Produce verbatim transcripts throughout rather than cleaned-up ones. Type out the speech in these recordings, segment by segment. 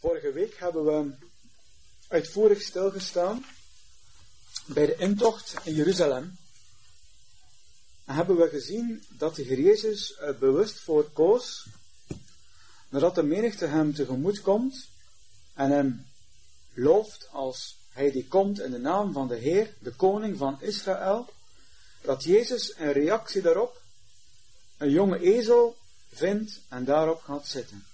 Vorige week hebben we uitvoerig stilgestaan bij de intocht in Jeruzalem. En hebben we gezien dat de Heer Jezus er bewust voor koos, nadat de menigte hem tegemoet komt en hem looft als hij die komt in de naam van de Heer, de koning van Israël, dat Jezus in reactie daarop een jonge ezel vindt en daarop gaat zitten.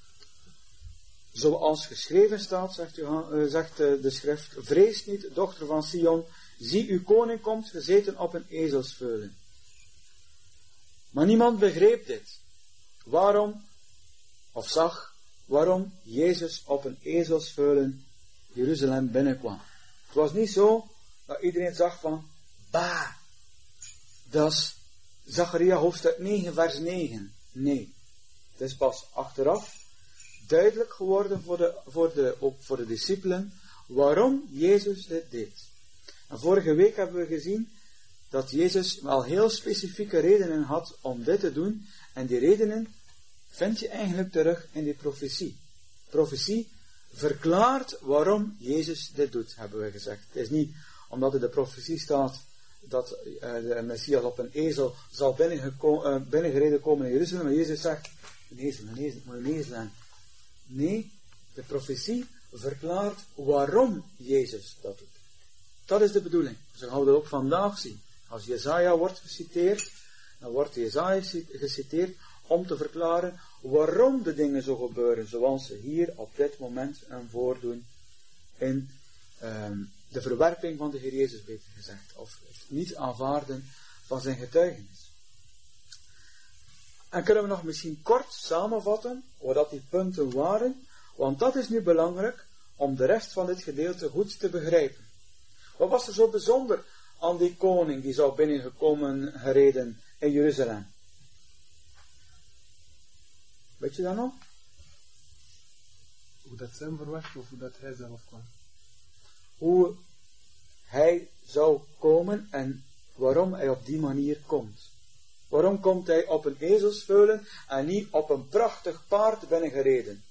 Zoals geschreven staat, zegt, u, zegt de schrift, vrees niet, dochter van Sion, zie uw koning komt gezeten op een ezelsveulen. Maar niemand begreep dit. Waarom, of zag, waarom Jezus op een ezelsveulen Jeruzalem binnenkwam. Het was niet zo dat iedereen zag van, bah, dat is Zacharia hoofdstuk negen vers negen. Nee, het is pas achteraf duidelijk geworden voor de, voor de, ook voor de discipelen waarom Jezus dit deed. En vorige week hebben we gezien dat Jezus wel heel specifieke redenen had om dit te doen. En die redenen vind je eigenlijk terug in die profetie. Profetie verklaart waarom Jezus dit doet, hebben we gezegd. Het is niet omdat er de profetie staat dat uh, de Messias op een ezel zal binnengeko- uh, binnengereden komen in Jeruzalem. Maar Jezus zegt, een ezel, een ezel, moet een ezel zijn. Nee, de profetie verklaart waarom Jezus dat doet. Dat is de bedoeling. Zo gaan we dat ook vandaag zien. Als Jesaja wordt geciteerd, dan wordt Jesaja geciteerd om te verklaren waarom de dingen zo gebeuren, zoals ze hier op dit moment een voordoen in um, de verwerping van de Heer Jezus, beter gezegd, of het niet aanvaarden van zijn getuigenis. En kunnen we nog misschien kort samenvatten wat dat die punten waren, want dat is nu belangrijk om de rest van dit gedeelte goed te begrijpen. Wat was er zo bijzonder aan die koning die zou binnengekomen gereden in Jeruzalem? Weet je dat nog? Hoe dat ze hem verwacht of hoe dat hij zelf kwam? Hoe hij zou komen en waarom hij op die manier komt. Waarom komt hij op een ezelsveulen en niet op een prachtig paard binnengereden?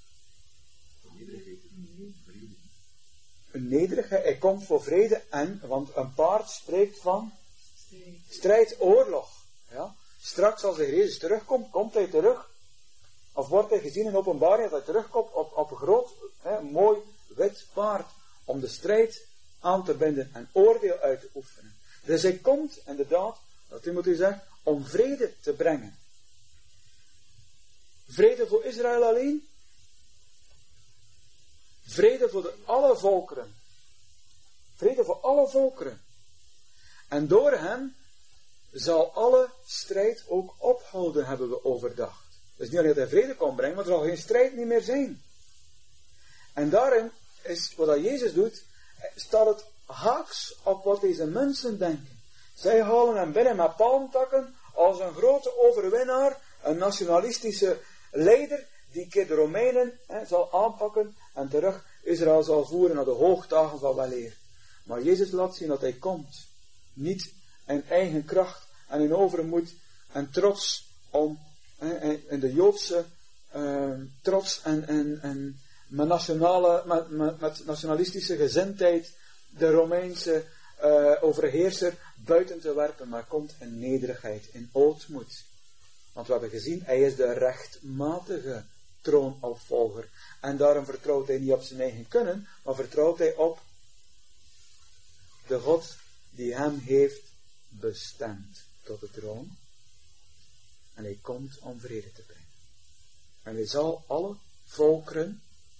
Een nederigheid. Hij komt voor vrede en, want een paard spreekt van strijd, oorlog. Ja? Straks als de Heer Jezus terugkomt, komt hij terug. Of wordt hij gezien in openbaring dat hij terugkomt op, op een groot, hè, mooi wit paard. Om de strijd aan te binden en oordeel uit te oefenen. Dus hij komt inderdaad, wat Timotheus zegt, om vrede te brengen. Vrede voor Israël alleen. Vrede voor de alle volkeren. Vrede voor alle volkeren. En door hem zal alle strijd ook ophouden, hebben we overdacht. Dus niet alleen dat hij vrede kan brengen, maar er zal geen strijd niet meer zijn. En daarin is wat Jezus doet, staat het haaks op wat deze mensen denken. Zij halen hem binnen met palmtakken als een grote overwinnaar, een nationalistische leider die keer de Romeinen hè, zal aanpakken en terug Israël zal voeren naar de hoogdagen van weleer. Maar Jezus laat zien dat hij komt, niet in eigen kracht en in overmoed en trots om, hè, in de Joodse uh, trots en, en, en met, nationale, met, met, met nationalistische gezindheid de Romeinse uh, overheerser buiten te werpen, maar komt in nederigheid, in ootmoed. Want we hebben gezien, hij is de rechtmatige troonopvolger. En daarom vertrouwt hij niet op zijn eigen kunnen, maar vertrouwt hij op de God die hem heeft bestemd tot de troon. En hij komt om vrede te brengen. En hij zal alle volkeren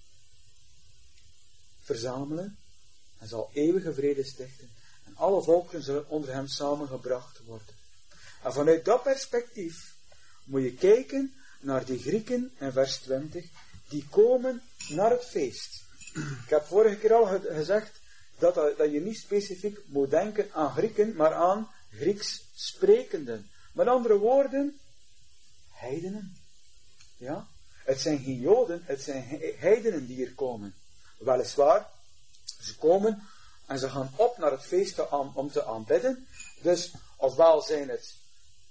verzamelen en zal eeuwige vrede stichten. En alle volkeren zullen onder hem samengebracht worden. En vanuit dat perspectief moet je kijken naar die Grieken in vers twintig, die komen naar het feest. Ik heb vorige keer al gezegd dat, dat je niet specifiek moet denken aan Grieken, maar aan Grieks sprekenden. Met andere woorden, heidenen. Ja? Het zijn geen Joden, het zijn heidenen die hier komen. Weliswaar, ze komen en ze gaan op naar het feest te aan, om te aanbidden. Dus, ofwel zijn het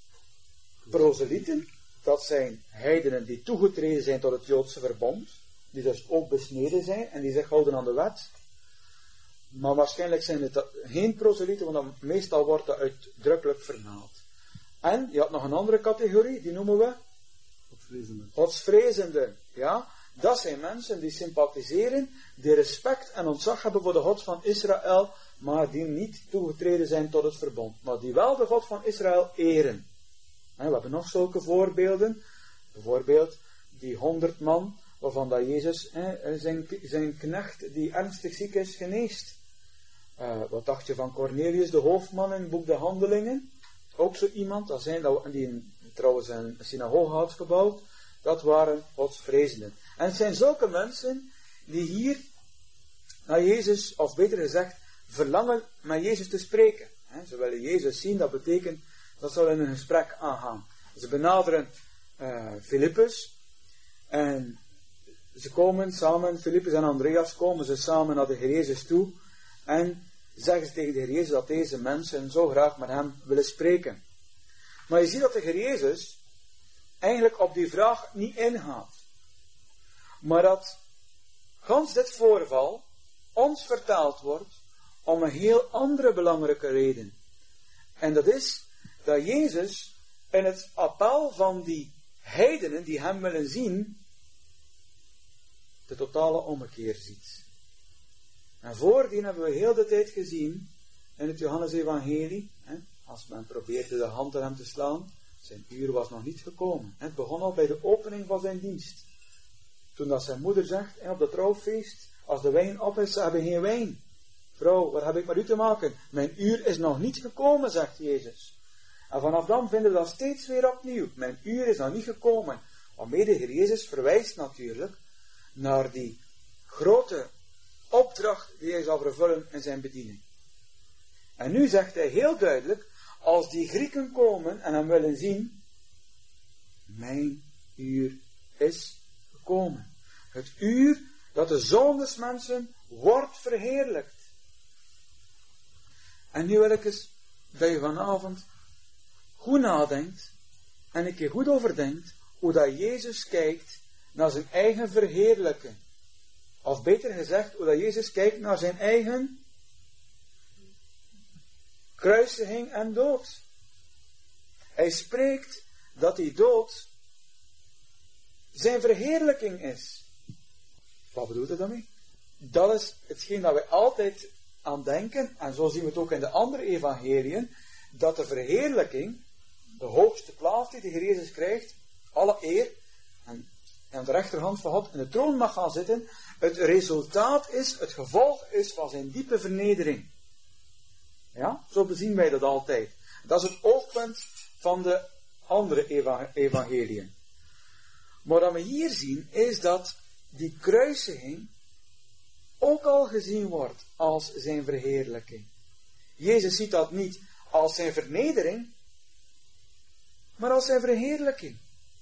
proselieten, dat zijn heidenen die toegetreden zijn tot het Joodse verbond. die dus ook besneden zijn en die zich houden aan de wet. Maar waarschijnlijk zijn het geen proselieten, want dan, meestal wordt dat uitdrukkelijk vermeld. En je had nog een andere categorie, die noemen we Godsvrezenden. godsvrezenden. Ja? Dat zijn mensen die sympathiseren, die respect en ontzag hebben voor de God van Israël, maar die niet toegetreden zijn tot het verbond. Maar die wel de God van Israël eren. En we hebben nog zulke voorbeelden. Bijvoorbeeld die honderd man, waarvan dat Jezus hè, zijn, zijn knecht die ernstig ziek is, geneest. Uh, wat dacht je van Cornelius, de hoofdman in het boek De Handelingen? Ook zo iemand, dat zijn, dat, die een, trouwens een synagoge had gebouwd. Dat waren godsvrezenden. En het zijn zulke mensen die hier naar Jezus, of beter gezegd, verlangen met Jezus te spreken. He, ze willen Jezus zien, dat betekent dat ze in een gesprek aangaan. Ze benaderen uh, Filippus en ze komen samen, Filippus en Andreas komen ze samen naar de Heer Jezus toe en zeggen ze tegen de Heer Jezus dat deze mensen zo graag met hem willen spreken. Maar je ziet dat de Heer Jezus eigenlijk op die vraag niet ingaat. Maar dat gans dit voorval ons vertaald wordt om een heel andere belangrijke reden. En dat is dat Jezus in het appel van die heidenen die hem willen zien, de totale ommekeer ziet. En voordien hebben we heel de tijd gezien in het Johannes-evangelie, hè, als men probeerde de hand aan hem te slaan, zijn uur was nog niet gekomen. Het begon al bij de opening van zijn dienst. Toen dat zijn moeder zegt, en op dat trouwfeest, als de wijn op is, ze hebben geen wijn. Vrouw, wat heb ik met u te maken? Mijn uur is nog niet gekomen, zegt Jezus. En vanaf dan vinden we dat steeds weer opnieuw. Mijn uur is nog niet gekomen. Waarmee de Heer Jezus verwijst natuurlijk naar die grote opdracht die hij zal vervullen in zijn bediening. En nu zegt hij heel duidelijk, als die Grieken komen en hem willen zien, mijn uur is gekomen. Het uur dat de Zoon des Mensen wordt verheerlijkt. En nu wil ik eens dat je vanavond goed nadenkt en een keer goed overdenkt hoe dat Jezus kijkt naar zijn eigen verheerlijken. Of beter gezegd, hoe dat Jezus kijkt naar zijn eigen kruisiging en dood. Hij spreekt dat die dood zijn verheerlijking is. Wat bedoelt hij daarmee? Dat is hetgeen dat wij altijd aan denken, en zo zien we het ook in de andere evangeliën, dat de verheerlijking, de hoogste plaats die de Heer Jezus krijgt, alle eer, en aan de rechterhand van God in de troon mag gaan zitten, het resultaat is, het gevolg is van zijn diepe vernedering. Ja, zo bezien wij dat altijd. Dat is het oogpunt van de andere evangeliën. Maar wat we hier zien, is dat die kruisiging ook al gezien wordt als zijn verheerlijking. Jezus ziet dat niet als zijn vernedering, maar als zijn verheerlijking.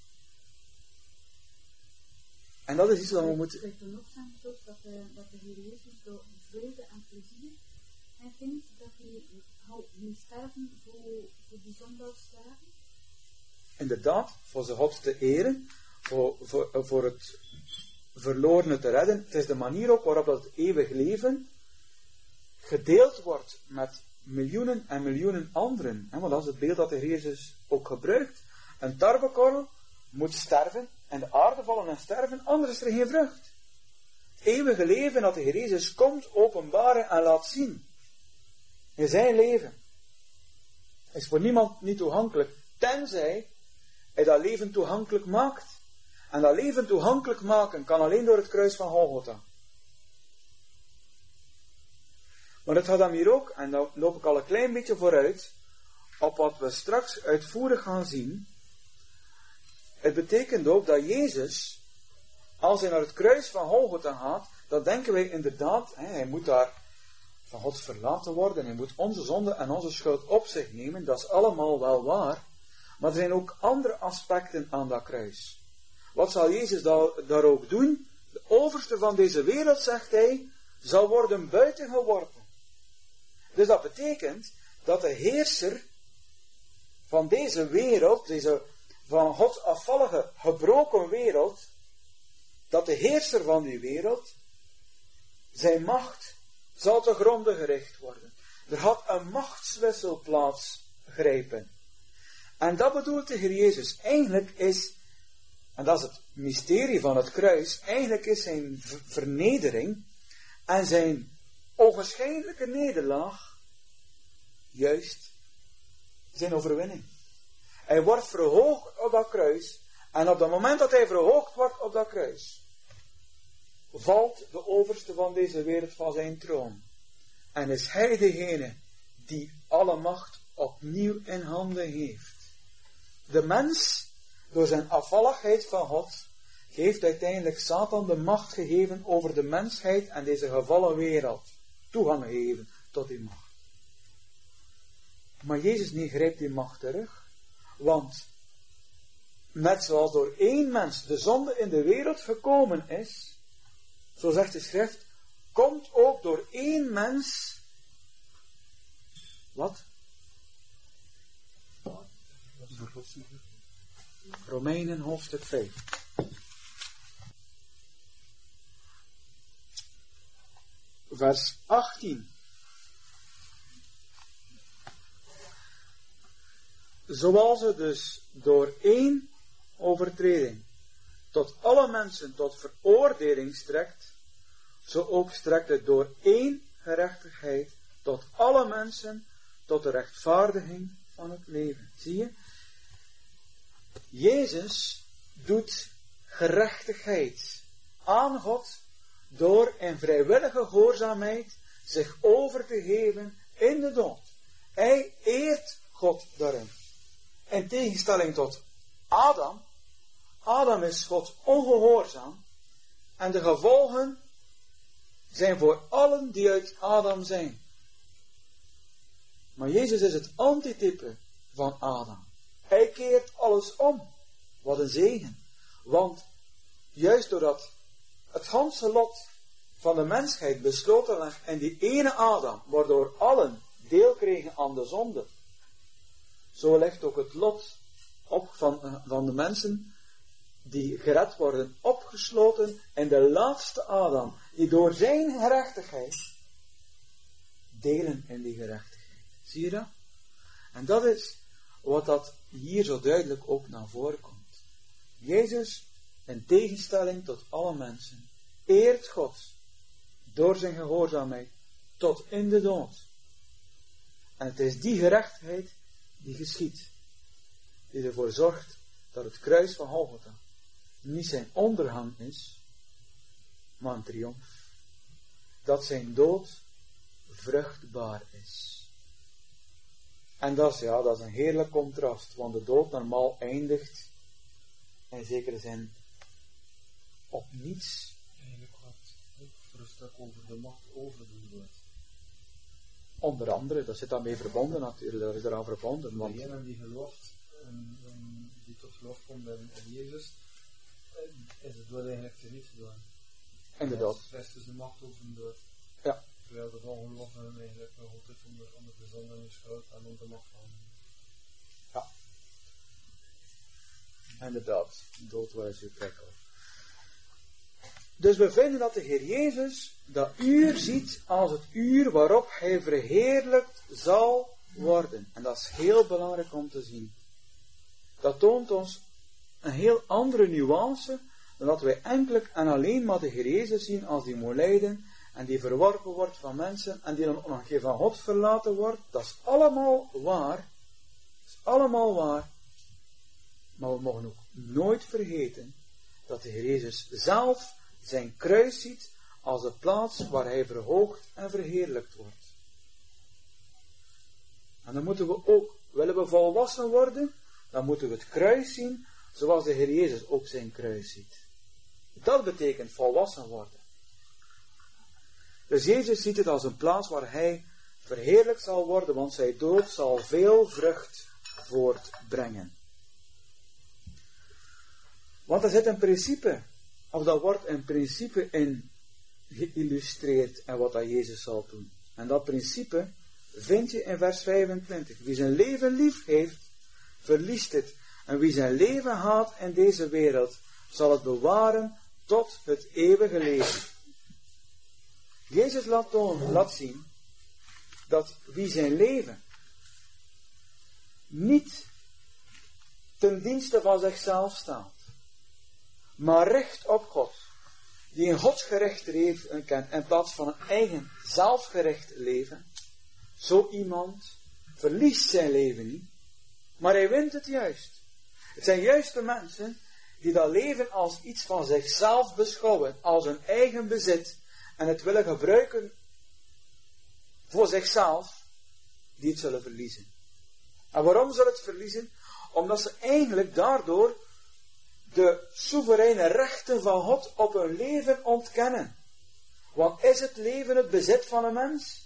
En dat is iets dat we moeten... Het is ook zijn dat, dat de Heer Jezus door vrede en plezier en vindt dat hij moet sterven voor, voor die zondags sterven. Inderdaad, voor zijn God te eren, voor, voor, voor het verlorene te redden. Het is de manier ook waarop dat het eeuwig leven gedeeld wordt met miljoenen en miljoenen anderen. Want dat is het beeld dat de Heer Jezus ook gebruikt. Een tarwekorrel moet sterven en de aarde vallen en sterven, anders is er geen vrucht. Het eeuwige leven dat de Heer Jezus komt openbaren en laat zien in zijn leven is voor niemand niet toegankelijk, tenzij hij dat leven toegankelijk maakt. En dat leven toegankelijk maken kan alleen door het kruis van Golgotha. Maar het gaat dan hier ook, en daar loop ik al een klein beetje vooruit, op wat we straks uitvoerig gaan zien. Het betekent ook dat Jezus, als hij naar het kruis van Golgotha gaat, dan denken wij inderdaad, hè, hij moet daar van God verlaten worden, hij moet onze zonde en onze schuld op zich nemen, dat is allemaal wel waar. Maar er zijn ook andere aspecten aan dat kruis. Wat zal Jezus daar, daar ook doen? De overste van deze wereld, zegt hij, zal worden buitengeworpen. Dus dat betekent dat de heerser van deze wereld, deze van Gods afvallige, gebroken wereld, dat de heerser van die wereld, zijn macht zal te gronde gericht worden. Er had een machtswissel plaatsgrijpen. En dat bedoelt de Heer Jezus. Eigenlijk is, en dat is het mysterie van het kruis, eigenlijk is zijn vernedering en zijn onwaarschijnlijke nederlaag juist zijn overwinning. Hij wordt verhoogd op dat kruis, en op het moment dat hij verhoogd wordt op dat kruis, valt de overste van deze wereld van zijn troon. En is hij degene die alle macht opnieuw in handen heeft. De mens, door zijn afvalligheid van God, heeft uiteindelijk Satan de macht gegeven over de mensheid en deze gevallen wereld. Toegang gegeven tot die macht. Maar Jezus niet grijpt die macht terug. Want, net zoals door één mens de zonde in de wereld gekomen is, zo zegt de schrift, komt ook door één mens, wat? Romeinen hoofdstuk vijf. Vers achttien. Zoals het dus door één overtreding tot alle mensen tot veroordeling strekt, zo ook strekt het door één gerechtigheid tot alle mensen tot de rechtvaardiging van het leven. Zie je? Jezus doet gerechtigheid aan God door in vrijwillige gehoorzaamheid zich over te geven in de dood. Hij eert God daarin. In tegenstelling tot Adam. Adam is God ongehoorzaam. En de gevolgen zijn voor allen die uit Adam zijn. Maar Jezus is het antitype van Adam. Hij keert alles om. Wat een zegen. Want juist doordat het ganse lot van de mensheid besloten lag in die ene Adam, waardoor allen deel kregen aan de zonde, zo ligt ook het lot op van, van de mensen die gered worden opgesloten in de laatste Adam, die door zijn gerechtigheid delen in die gerechtigheid. Zie je dat? En dat is wat dat hier zo duidelijk ook naar voren komt. Jezus, in tegenstelling tot alle mensen, eert God door zijn gehoorzaamheid tot in de dood. En het is die gerechtigheid die geschiet, die ervoor zorgt dat het kruis van Golgotha niet zijn ondergang is, maar een triomf. Dat zijn dood vruchtbaar is. En dat is, ja, dat is een heerlijk contrast, want de dood normaal eindigt in zekere zin op niets. Eigenlijk gaat het voor een stuk over de macht over de dood. Onder andere, dat zit daarmee verbonden natuurlijk, dat is eraan verbonden. Want degene die gelooft, en, en die tot geloof komt in, in Jezus, is de dood eigenlijk teniet gedaan. Inderdaad. Het rest is de macht over de dood. Ja. Terwijl de ongelovigen eigenlijk nog altijd onder, onder de zonde en de schuld en onder de macht van. Ja. Inderdaad, dood was uw prikkel. Dus we vinden dat de Heer Jezus dat uur ziet als het uur waarop hij verheerlijkt zal worden. En dat is heel belangrijk om te zien. Dat toont ons een heel andere nuance dan dat wij enkel en alleen maar de Heer Jezus zien als die moet lijden en die verworpen wordt van mensen en die dan ook nog een keer van God verlaten wordt. Dat is allemaal waar. Dat is allemaal waar. Maar we mogen ook nooit vergeten dat de Heer Jezus zelf zijn kruis ziet als de plaats waar hij verhoogd en verheerlijkt wordt. En dan moeten we ook, willen we volwassen worden, dan moeten we het kruis zien zoals de Heer Jezus ook zijn kruis ziet. Dat betekent volwassen worden. Dus Jezus ziet het als een plaats waar hij verheerlijkt zal worden, want zijn dood zal veel vrucht voortbrengen. Want er zit een principe, of dat wordt een principe in geïllustreerd en wat dat Jezus zal doen. En dat principe vind je in vers vijfentwintig. Wie zijn leven lief heeft, verliest het. En wie zijn leven haat in deze wereld, zal het bewaren tot het eeuwige leven. Jezus laat, tonen, laat zien dat wie zijn leven niet ten dienste van zichzelf staat, maar recht op God, die een godsgericht leven kent in plaats van een eigen zelfgericht leven, zo iemand verliest zijn leven niet, maar hij wint het juist. Het zijn juist de mensen die dat leven als iets van zichzelf beschouwen, als een eigen bezit, en het willen gebruiken voor zichzelf, die het zullen verliezen. En waarom zullen het verliezen? Omdat ze eigenlijk daardoor de soevereine rechten van God op hun leven ontkennen. Want is het leven het bezit van een mens?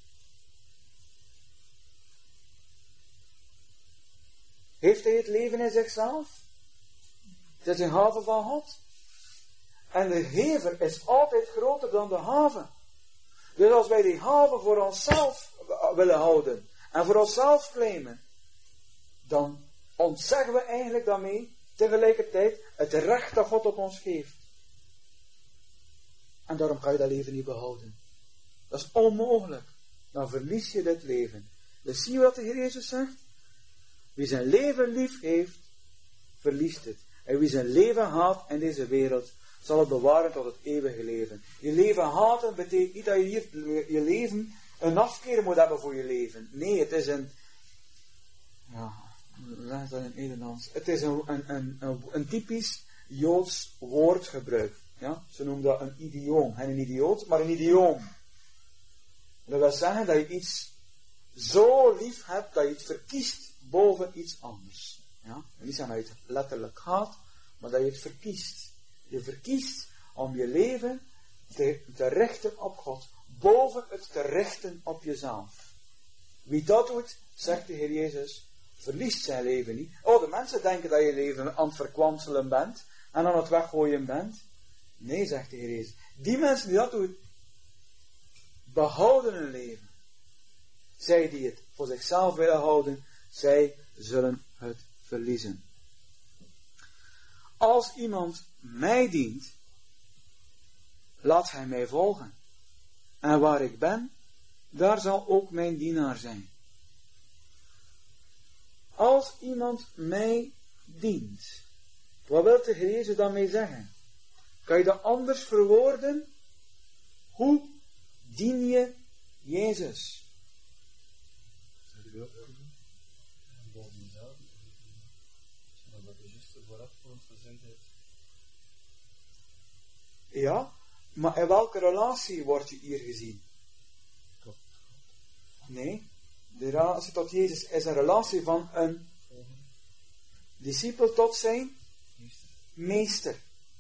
Heeft hij het leven in zichzelf? Het is een gave van God. En de gever is altijd groter dan de gave. Dus als wij die gave voor onszelf willen houden en voor onszelf claimen, dan ontzeggen we eigenlijk daarmee tegelijkertijd het recht dat God op ons geeft. En daarom kan je dat leven niet behouden. Dat is onmogelijk. Dan verlies je dit leven. Dus zie je wat de Heer Jezus zegt? Wie zijn leven lief heeft, verliest het. En wie zijn leven haat in deze wereld, zal het bewaren tot het eeuwige leven. Je leven haten betekent niet dat je hier je leven een afkeer moet hebben voor je leven. Nee, het is een, ja, hoe zeg je dat in het Nederlands? Het is een, een, een, een, een typisch Joods woordgebruik. Ja? Ze noemen dat een idioom. En een idioot, maar een idioom. Dat wil zeggen dat je iets zo lief hebt, dat je het verkiest boven iets anders. Ja? En niet zeggen dat je het letterlijk haat, maar dat je het verkiest. Je verkiest om je leven te, te richten op God, boven het te richten op jezelf. Wie dat doet, zegt de Heer Jezus, verliest zijn leven niet. Oh, de mensen denken dat je leven aan het verkwanselen bent en aan het weggooien bent. Nee, zegt de Heer Jezus. Die mensen die dat doen, behouden hun leven. Zij die het voor zichzelf willen houden, zij zullen het verliezen. Als iemand mij dient, laat hij mij volgen. En waar ik ben, daar zal ook mijn dienaar zijn. Als iemand mij dient, wat wil de Heer Jezus daarmee zeggen? Kan je dat anders verwoorden? Hoe dien je Jezus? Ja, maar in welke relatie word je hier gezien? Nee, de relatie tot Jezus is een relatie van een discipel tot zijn meester.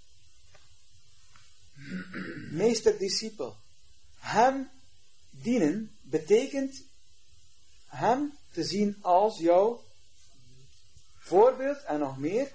Meester-discipel. Hem dienen betekent hem te zien als jouw voorbeeld en nog meer.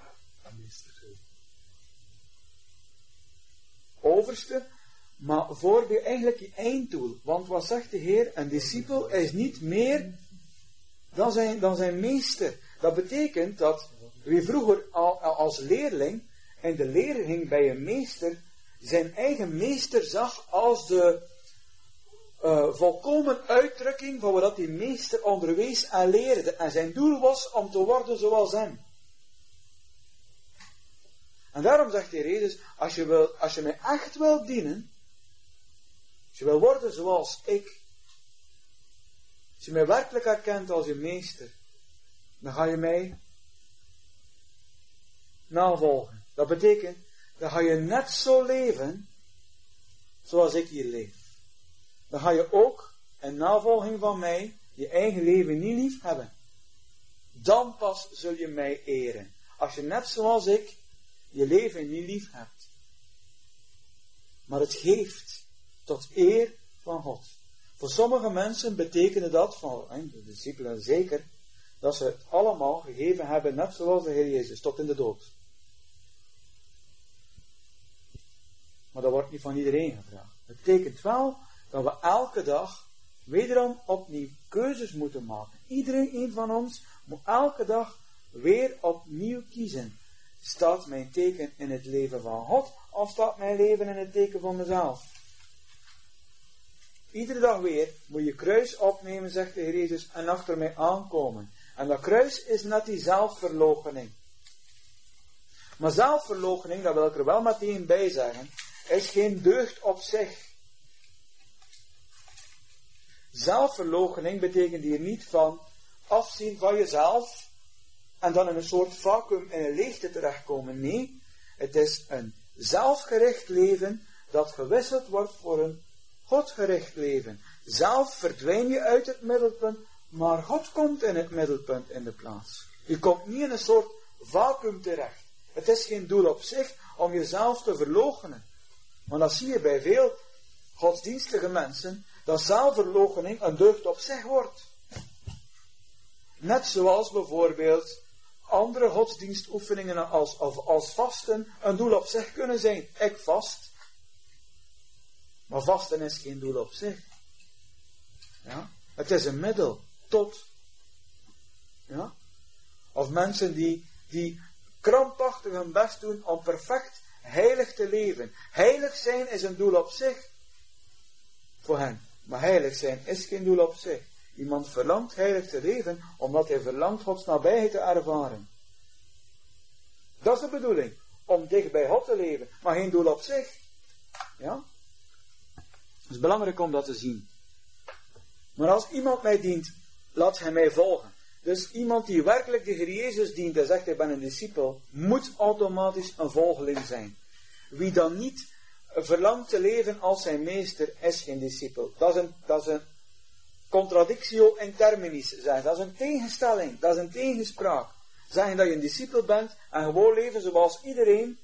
Overste, maar voorbeeld eigenlijk je einddoel. Want wat zegt de Heer? Een discipel is niet meer dan zijn, dan zijn meester. Dat betekent dat wie vroeger al, als leerling in de leer ging bij een meester, zijn eigen meester zag als de uh, volkomen uitdrukking van wat die meester onderwees en leerde. En zijn doel was om te worden zoals hem. En daarom zegt de Heer Jezus, als je, wil, als je mij echt wilt dienen, als je wil worden zoals ik, als je mij werkelijk herkent als je meester, dan ga je mij navolgen. Dat betekent, dan ga je net zo leven, zoals ik hier leef. Dan ga je ook, in navolging van mij, je eigen leven niet lief hebben. Dan pas zul je mij eren. Als je net zoals ik, je leven niet lief hebt. Maar het geeft tot eer van God. Voor sommige mensen betekende dat, van de discipelen zeker, dat ze het allemaal gegeven hebben, net zoals de Heer Jezus, tot in de dood. Maar dat wordt niet van iedereen gevraagd. Het betekent wel dat we elke dag wederom opnieuw keuzes moeten maken. Iedereen een van ons moet elke dag weer opnieuw kiezen. Staat mijn teken in het leven van God of staat mijn leven in het teken van mezelf? Iedere dag weer moet je kruis opnemen, zegt de Heer Jezus, en achter mij aankomen. En dat kruis is net die zelfverloochening. Maar zelfverloochening, dat wil ik er wel meteen bij zeggen, is geen deugd op zich. Zelfverloochening betekent hier niet van afzien van jezelf en dan in een soort vacuüm, in een leegte terechtkomen. Nee, het is een zelfgericht leven dat gewisseld wordt voor een Godgericht leven. Zelf verdwijn je uit het middelpunt, maar God komt in het middelpunt in de plaats. Je komt niet in een soort vacuüm terecht. Het is geen doel op zich om jezelf te verloochenen. Maar dat zie je bij veel godsdienstige mensen, dat zelfverloochening een deugd op zich wordt. Net zoals bijvoorbeeld andere godsdienstoefeningen als, als, als vasten een doel op zich kunnen zijn. Ik vast. Maar vasten is geen doel op zich. Ja? Het is een middel tot. Ja? Of mensen die, die krampachtig hun best doen om perfect heilig te leven. Heilig zijn is een doel op zich. Voor hen. Maar heilig zijn is geen doel op zich. Iemand verlangt heilig te leven, omdat hij verlangt Gods nabijheid te ervaren. Dat is de bedoeling. Om dicht bij God te leven, maar geen doel op zich. Ja? Het is belangrijk om dat te zien. Maar als iemand mij dient, laat hij mij volgen. Dus iemand die werkelijk de Heer Jezus dient en zegt, ik ben een discipel, moet automatisch een volgeling zijn. Wie dan niet verlangt te leven als zijn meester, is geen discipel. Dat is een, dat is een contradictio in terminis, zeggen. Dat is een tegenstelling, dat is een tegenspraak. Zeggen dat je een discipel bent en gewoon leven zoals iedereen,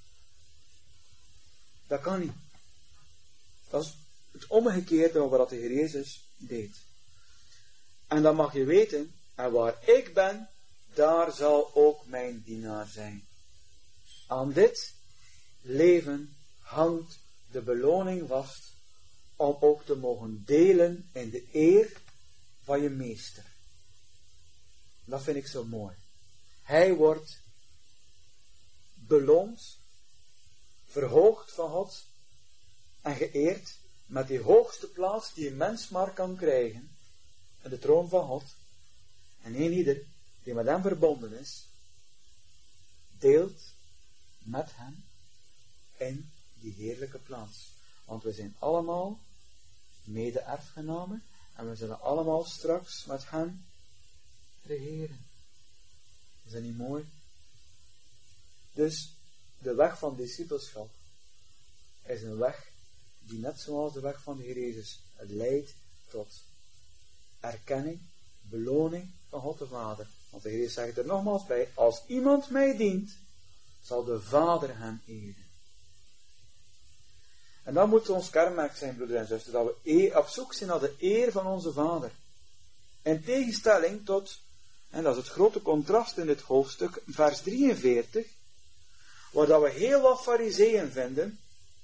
dat kan niet. Dat is het omgekeerde van wat de Heer Jezus deed. En dan mag je weten, en waar ik ben, daar zal ook mijn dienaar zijn. Aan dit leven hangt de beloning vast, om ook te mogen delen in de eer van je meester. Dat vind ik zo mooi. Hij wordt beloond, verhoogd van God en geëerd met die hoogste plaats die een mens maar kan krijgen, in de troon van God. En een ieder die met hem verbonden is, deelt met hem in die heerlijke plaats. Want we zijn allemaal mede-erfgenamen en we zullen allemaal straks met hem regeren. Is dat niet mooi? Dus de weg van discipelschap is een weg die net zoals de weg van de Heer Jezus leidt tot erkenning, beloning van God de Vader. Want de Heer Jezus zegt er nogmaals bij, als iemand mij dient, zal de Vader hem eren. En dan moet ons kenmerk zijn, broeder en zuster, dat we op zoek zijn naar de eer van onze Vader. In tegenstelling tot, en dat is het grote contrast in dit hoofdstuk, vers drieënveertig, waar dat we heel wat fariseeën vinden,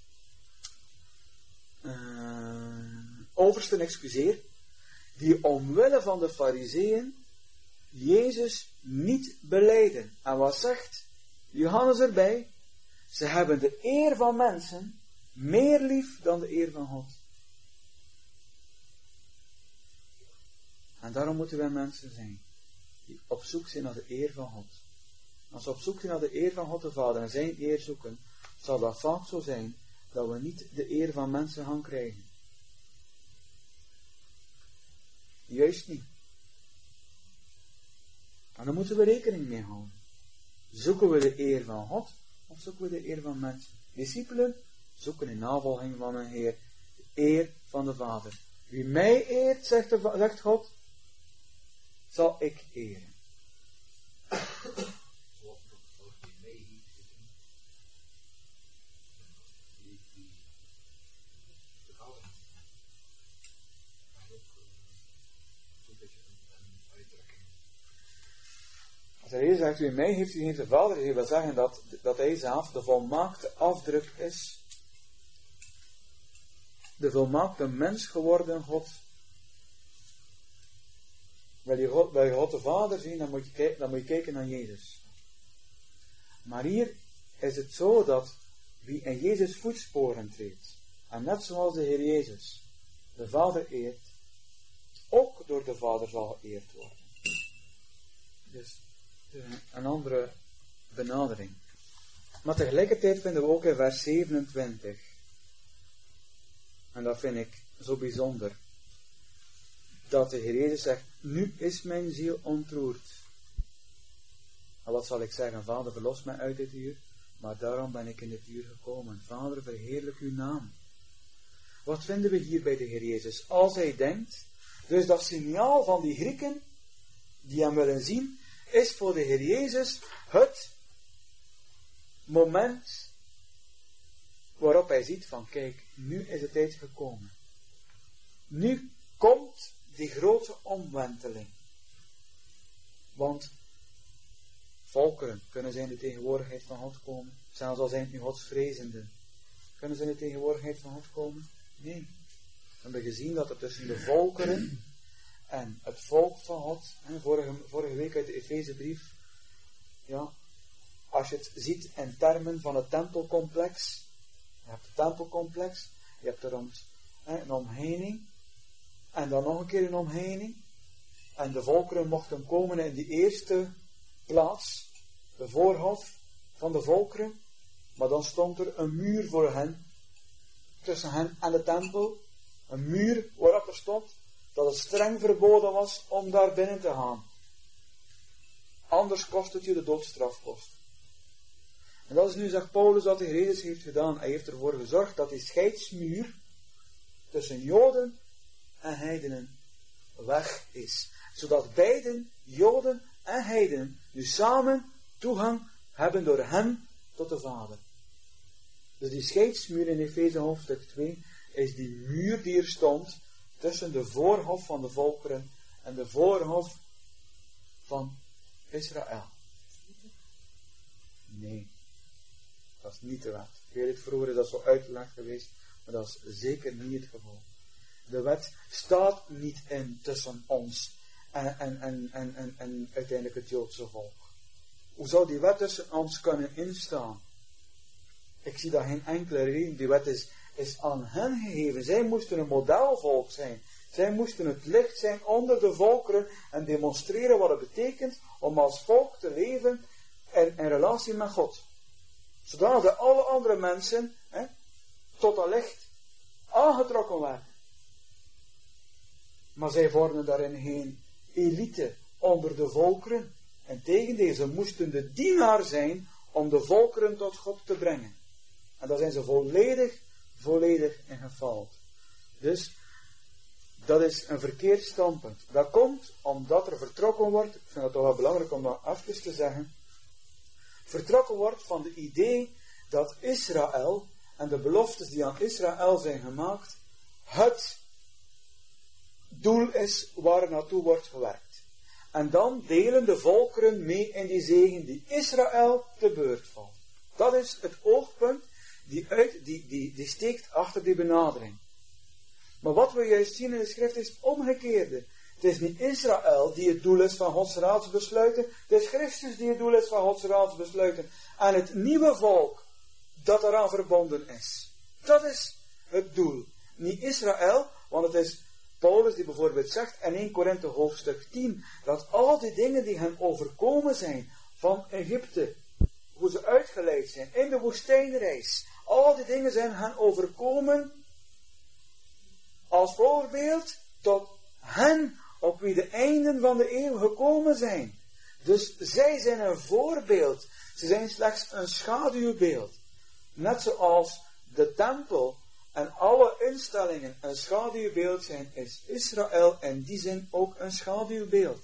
uh, oversten, excuseer, die omwille van de fariseeën Jezus niet belijden. En wat zegt Johannes erbij? Ze hebben de eer van mensen meer lief dan de eer van God. En daarom moeten wij mensen zijn die op zoek zijn naar de eer van God. Als we op zoek zijn naar de eer van God de Vader en zijn eer zoeken, zal dat vaak zo zijn dat we niet de eer van mensen gaan krijgen. Juist niet. En daar moeten we rekening mee houden. Zoeken we de eer van God of zoeken we de eer van mensen? Discipelen zoeken in navolging van een Heer de eer van de Vader. Wie mij eert, zegt, de, zegt God, zal ik eren. Als hij zegt, wie mij heeft, u heeft de Vader. Hij wil zeggen dat, dat hij zelf de volmaakte afdruk is. De volmaakte mens geworden God. Wil je God, wil je God de Vader zien, dan moet, je kijken, dan moet je kijken naar Jezus. Maar hier is het zo dat wie in Jezus voetsporen treedt, en net zoals de Heer Jezus de Vader eert, ook door de Vader zal geëerd worden. Dus een andere benadering. Maar tegelijkertijd vinden we ook in vers zevenentwintig, en dat vind ik zo bijzonder, dat de Heer Jezus zegt, nu is mijn ziel ontroerd. En wat zal ik zeggen? Vader, verlos mij uit dit uur, maar daarom ben ik in dit uur gekomen. Vader, verheerlijk uw naam. Wat vinden we hier bij de Heer Jezus? Als hij denkt, dus dat signaal van die Grieken, die hem willen zien, is voor de Heer Jezus het moment waarop hij ziet van, kijk, nu is de tijd gekomen. Nu komt die grote omwenteling. Want volkeren, kunnen zij in de tegenwoordigheid van God komen? Zelfs al zijn het nu godsvrezenden. Kunnen ze in de tegenwoordigheid van God komen? Nee. We hebben gezien dat er tussen de volkeren en het volk van God, vorige, vorige week uit de Efezebrief, ja, als je het ziet in termen van het tempelcomplex, je hebt het tempelcomplex, je hebt er rond hè, een omheining, en dan nog een keer een omheining, en de volkeren mochten komen in die eerste plaats, de voorhof van de volkeren, maar dan stond er een muur voor hen, tussen hen en de tempel, een muur waarop er stond dat het streng verboden was om daar binnen te gaan. Anders kost het je de doodstraf kost. En dat is nu, zegt Paulus, wat de Heer Jezus heeft gedaan. Hij heeft ervoor gezorgd dat die scheidsmuur tussen Joden en heidenen weg is. Zodat beiden, Joden en heidenen, nu samen toegang hebben door hem tot de Vader. Dus die scheidsmuur in Efeze hoofdstuk twee is die muur die er stond tussen de voorhof van de volkeren en de voorhof van Israël. Nee, dat is niet de wet. Ik weet het, vroeger is dat zo uitgelegd geweest, maar dat is zeker niet het geval. De wet staat niet in tussen ons en, en, en, en, en, en uiteindelijk het Joodse volk. Hoe zou die wet tussen ons kunnen instaan? Ik zie daar geen enkele reden. Die wet is, is aan hen gegeven. Zij moesten een modelvolk zijn. Zij moesten het licht zijn onder de volkeren en demonstreren wat het betekent om als volk te leven in, in relatie met God. Zodat alle andere mensen hè, tot dat licht aangetrokken werden. Maar zij vormden daarin geen elite onder de volkeren. Integendeel, ze moesten de dienaar zijn om de volkeren tot God te brengen. En daar zijn ze volledig, volledig in gefaald. Dus, dat is een verkeerd standpunt. Dat komt omdat er vertrokken wordt, ik vind het toch wel belangrijk om dat even te zeggen, vertrokken wordt van de idee dat Israël en de beloftes die aan Israël zijn gemaakt, het doel is waar er naartoe wordt gewerkt. En dan delen de volkeren mee in die zegen die Israël te beurt valt. Dat is het oogpunt die, uit, die, die, die steekt achter die benadering. Maar wat we juist zien in de schrift is het omgekeerde. Het is niet Israël die het doel is van Gods raadsbesluiten. Het is Christus die het doel is van Gods raadsbesluiten. En het nieuwe volk dat eraan verbonden is. Dat is het doel. Niet Israël, want het is Paulus die bijvoorbeeld zegt in eerste Korinthe hoofdstuk tien, dat al die dingen die hen overkomen zijn van Egypte, hoe ze uitgeleid zijn in de woestijnreis, al die dingen zijn hen overkomen als voorbeeld tot hen op wie de einden van de eeuw gekomen zijn. Dus zij zijn een voorbeeld. Ze zijn slechts een schaduwbeeld. Net zoals de tempel en alle instellingen een schaduwbeeld zijn, is Israël in die zin ook een schaduwbeeld.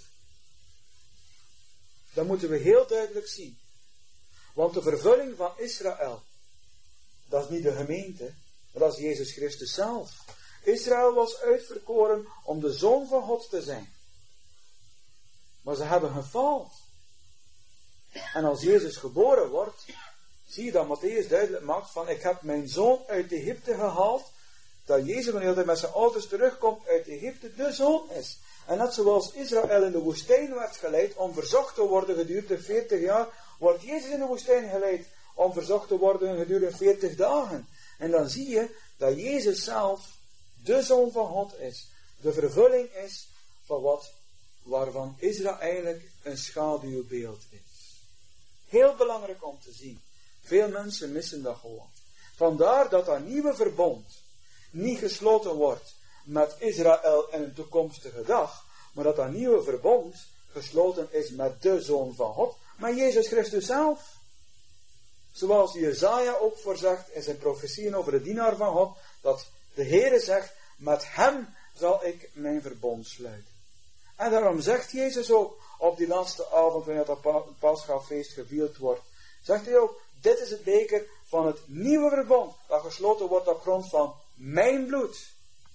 Dat moeten we heel duidelijk zien. Want de vervulling van Israël, dat is niet de gemeente, maar dat is Jezus Christus zelf. Israël was uitverkoren om de Zoon van God te zijn. Maar ze hebben gefaald. En als Jezus geboren wordt, zie je dat Matthäus duidelijk maakt van, ik heb mijn zoon uit Egypte gehaald, dat Jezus wanneer hij met zijn ouders terugkomt uit Egypte, de zoon is. En net zoals Israël in de woestijn werd geleid om verzocht te worden gedurende veertig jaar, wordt Jezus in de woestijn geleid om verzocht te worden gedurende veertig dagen. En dan zie je dat Jezus zelf de Zoon van God is. De vervulling is van wat, waarvan Israël eigenlijk een schaduwbeeld is. Heel belangrijk om te zien. Veel mensen missen dat gewoon. Vandaar dat dat nieuwe verbond niet gesloten wordt met Israël in een toekomstige dag, maar dat dat nieuwe verbond gesloten is met de Zoon van God, met Jezus Christus zelf. Zoals Jesaja ook voorzegt in zijn profetieën over de dienaar van God, dat de Heere zegt, met hem zal ik mijn verbond sluiten. En daarom zegt Jezus ook, op die laatste avond, wanneer dat Paschafeest gevierd wordt, zegt hij ook, dit is het beker van het nieuwe verbond, dat gesloten wordt op grond van mijn bloed.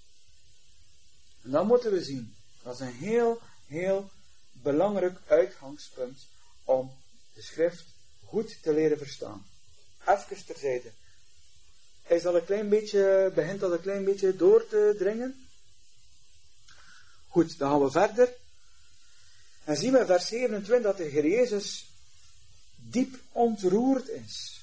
En dan moeten we zien, dat is een heel, heel belangrijk uitgangspunt om de schrift goed te leren verstaan. Even terzijde. Is dat een klein beetje, begint dat een klein beetje door te dringen? Goed, dan gaan we verder. En zien we in vers zevenentwintig dat de Heer Jezus diep ontroerd is.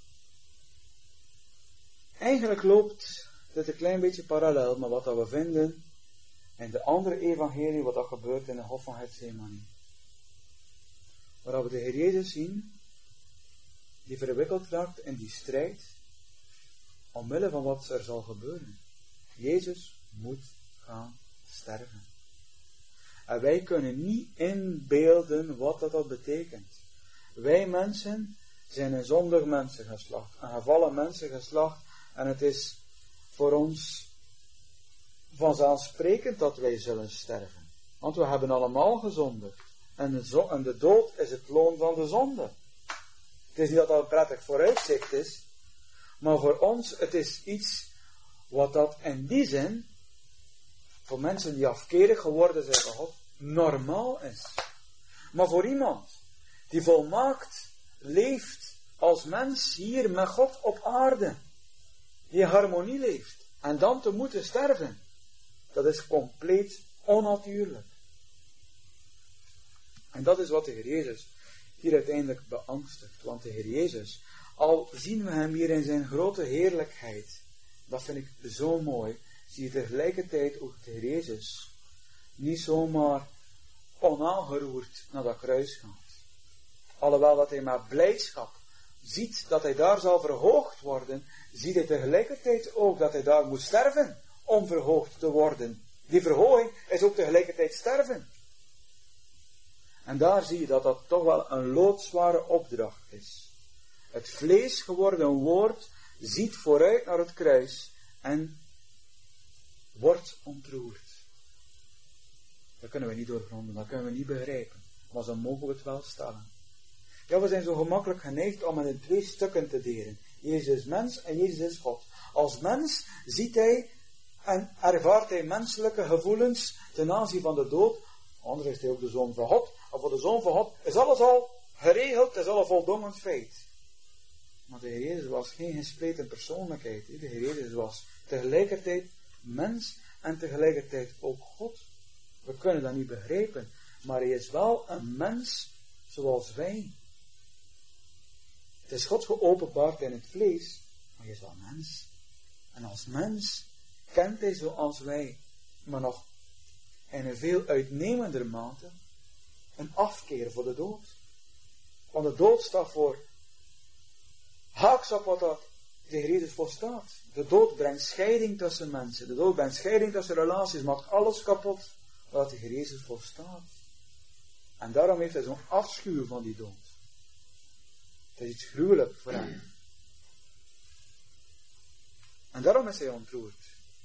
Eigenlijk loopt dit een klein beetje parallel met wat we vinden in de andere evangelie, wat er gebeurt in de Hof van Gethsemane. Waar we de Heer Jezus zien, die verwikkeld raakt in die strijd, omwille van wat er zal gebeuren. Jezus moet gaan sterven. En wij kunnen niet inbeelden wat dat, dat betekent. Wij mensen zijn een zondig mensengeslacht, een gevallen mensengeslacht, en het is voor ons vanzelfsprekend dat wij zullen sterven. Want we hebben allemaal gezondigd. En de, zo- en de dood is het loon van de zonde. Het is niet dat dat een prettig vooruitzicht is, maar voor ons, het is iets wat dat in die zin, voor mensen die afkerig geworden zijn van God, normaal is. Maar voor iemand die volmaakt leeft als mens hier met God op aarde, die in harmonie leeft, en dan te moeten sterven, dat is compleet onnatuurlijk. En dat is wat de Heer Jezus hier uiteindelijk beangstigt. Want de Heer Jezus, al zien we hem hier in zijn grote heerlijkheid, dat vind ik zo mooi, zie je tegelijkertijd ook de Heer Jezus niet zomaar onaangeroerd naar dat kruis gaat. Alhoewel dat hij met blijdschap ziet dat hij daar zal verhoogd worden, ziet hij tegelijkertijd ook dat hij daar moet sterven om verhoogd te worden. Die verhoging is ook tegelijkertijd sterven. En daar zie je dat dat toch wel een loodzware opdracht is. Het vlees geworden woord ziet vooruit naar het kruis en wordt ontroerd. Dat kunnen we niet doorgronden, dat kunnen we niet begrijpen. Maar zo mogen we het wel stellen. Ja, we zijn zo gemakkelijk geneigd om het in twee stukken te delen. Jezus is mens en Jezus is God. Als mens ziet hij en ervaart hij menselijke gevoelens ten aanzien van de dood. Anders is hij ook de Zoon van God. En voor de Zoon van God is alles al geregeld, is al een voldongen feit. Maar de Heer Jezus was geen gespleten persoonlijkheid. De Heer Jezus was tegelijkertijd mens en tegelijkertijd ook God. We kunnen dat niet begrijpen. Maar hij is wel een mens zoals wij. Het is God geopenbaard in het vlees, maar hij is wel mens. En als mens kent hij zoals wij, maar nog in een veel uitnemender mate, een afkeer voor de dood. Want de dood staat voor haaks op wat dat de Heer Jezus volstaat. De dood brengt scheiding tussen mensen. De dood brengt scheiding tussen relaties, maakt alles kapot wat de Heer Jezus volstaat. En daarom heeft hij zo'n afschuw van die dood. Het is iets gruwelijk voor hem. En daarom is hij ontroerd.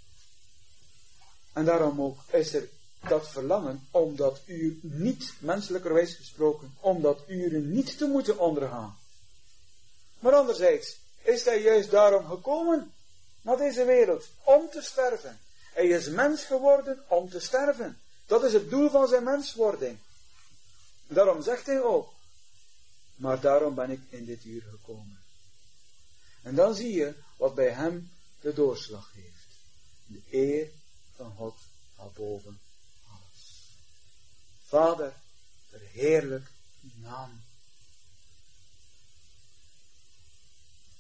En daarom ook is er dat verlangen om dat uur niet, menselijkerwijs gesproken, om dat uren niet te moeten ondergaan. Maar anderzijds is hij juist daarom gekomen naar deze wereld, om te sterven. Hij is mens geworden om te sterven. Dat is het doel van zijn menswording. Daarom zegt hij ook, maar daarom ben ik in dit uur gekomen. En dan zie je wat bij hem de doorslag heeft. De eer van God gaat boven alles. Vader, verheerlijk uw naam.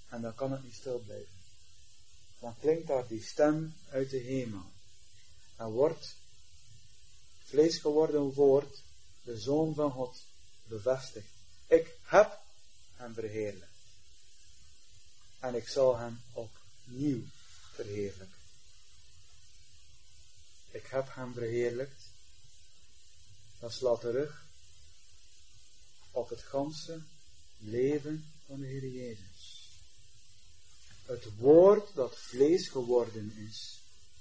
En dan kan het niet stil blijven. Dan klinkt daar die stem uit de hemel. En wordt vlees geworden woord, de Zoon van God, bevestigd. Ik heb hem verheerlijkt. En ik zal hem opnieuw verheerlijken. Ik heb hem verheerlijkt. Dat slaat terug op het ganse leven van de Heer Jezus. Het woord dat vlees geworden is,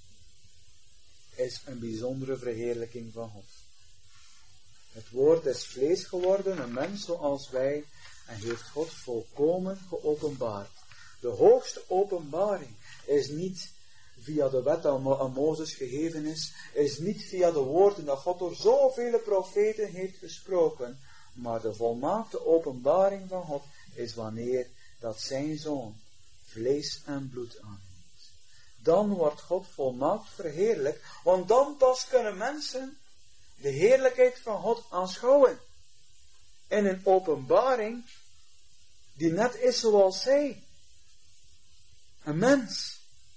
is een bijzondere verheerlijking van God. Het woord is vlees geworden, een mens zoals wij, en heeft God volkomen geopenbaard. De hoogste openbaring is niet via de wet die aan Mozes gegeven is, is niet via de woorden dat God door zoveel profeten heeft gesproken, maar de volmaakte openbaring van God is wanneer dat zijn Zoon vlees en bloed aanneemt. Dan wordt God volmaakt verheerlijkt, want dan pas kunnen mensen de heerlijkheid van God aanschouwen. In een openbaring die net is zoals zij. Een mens.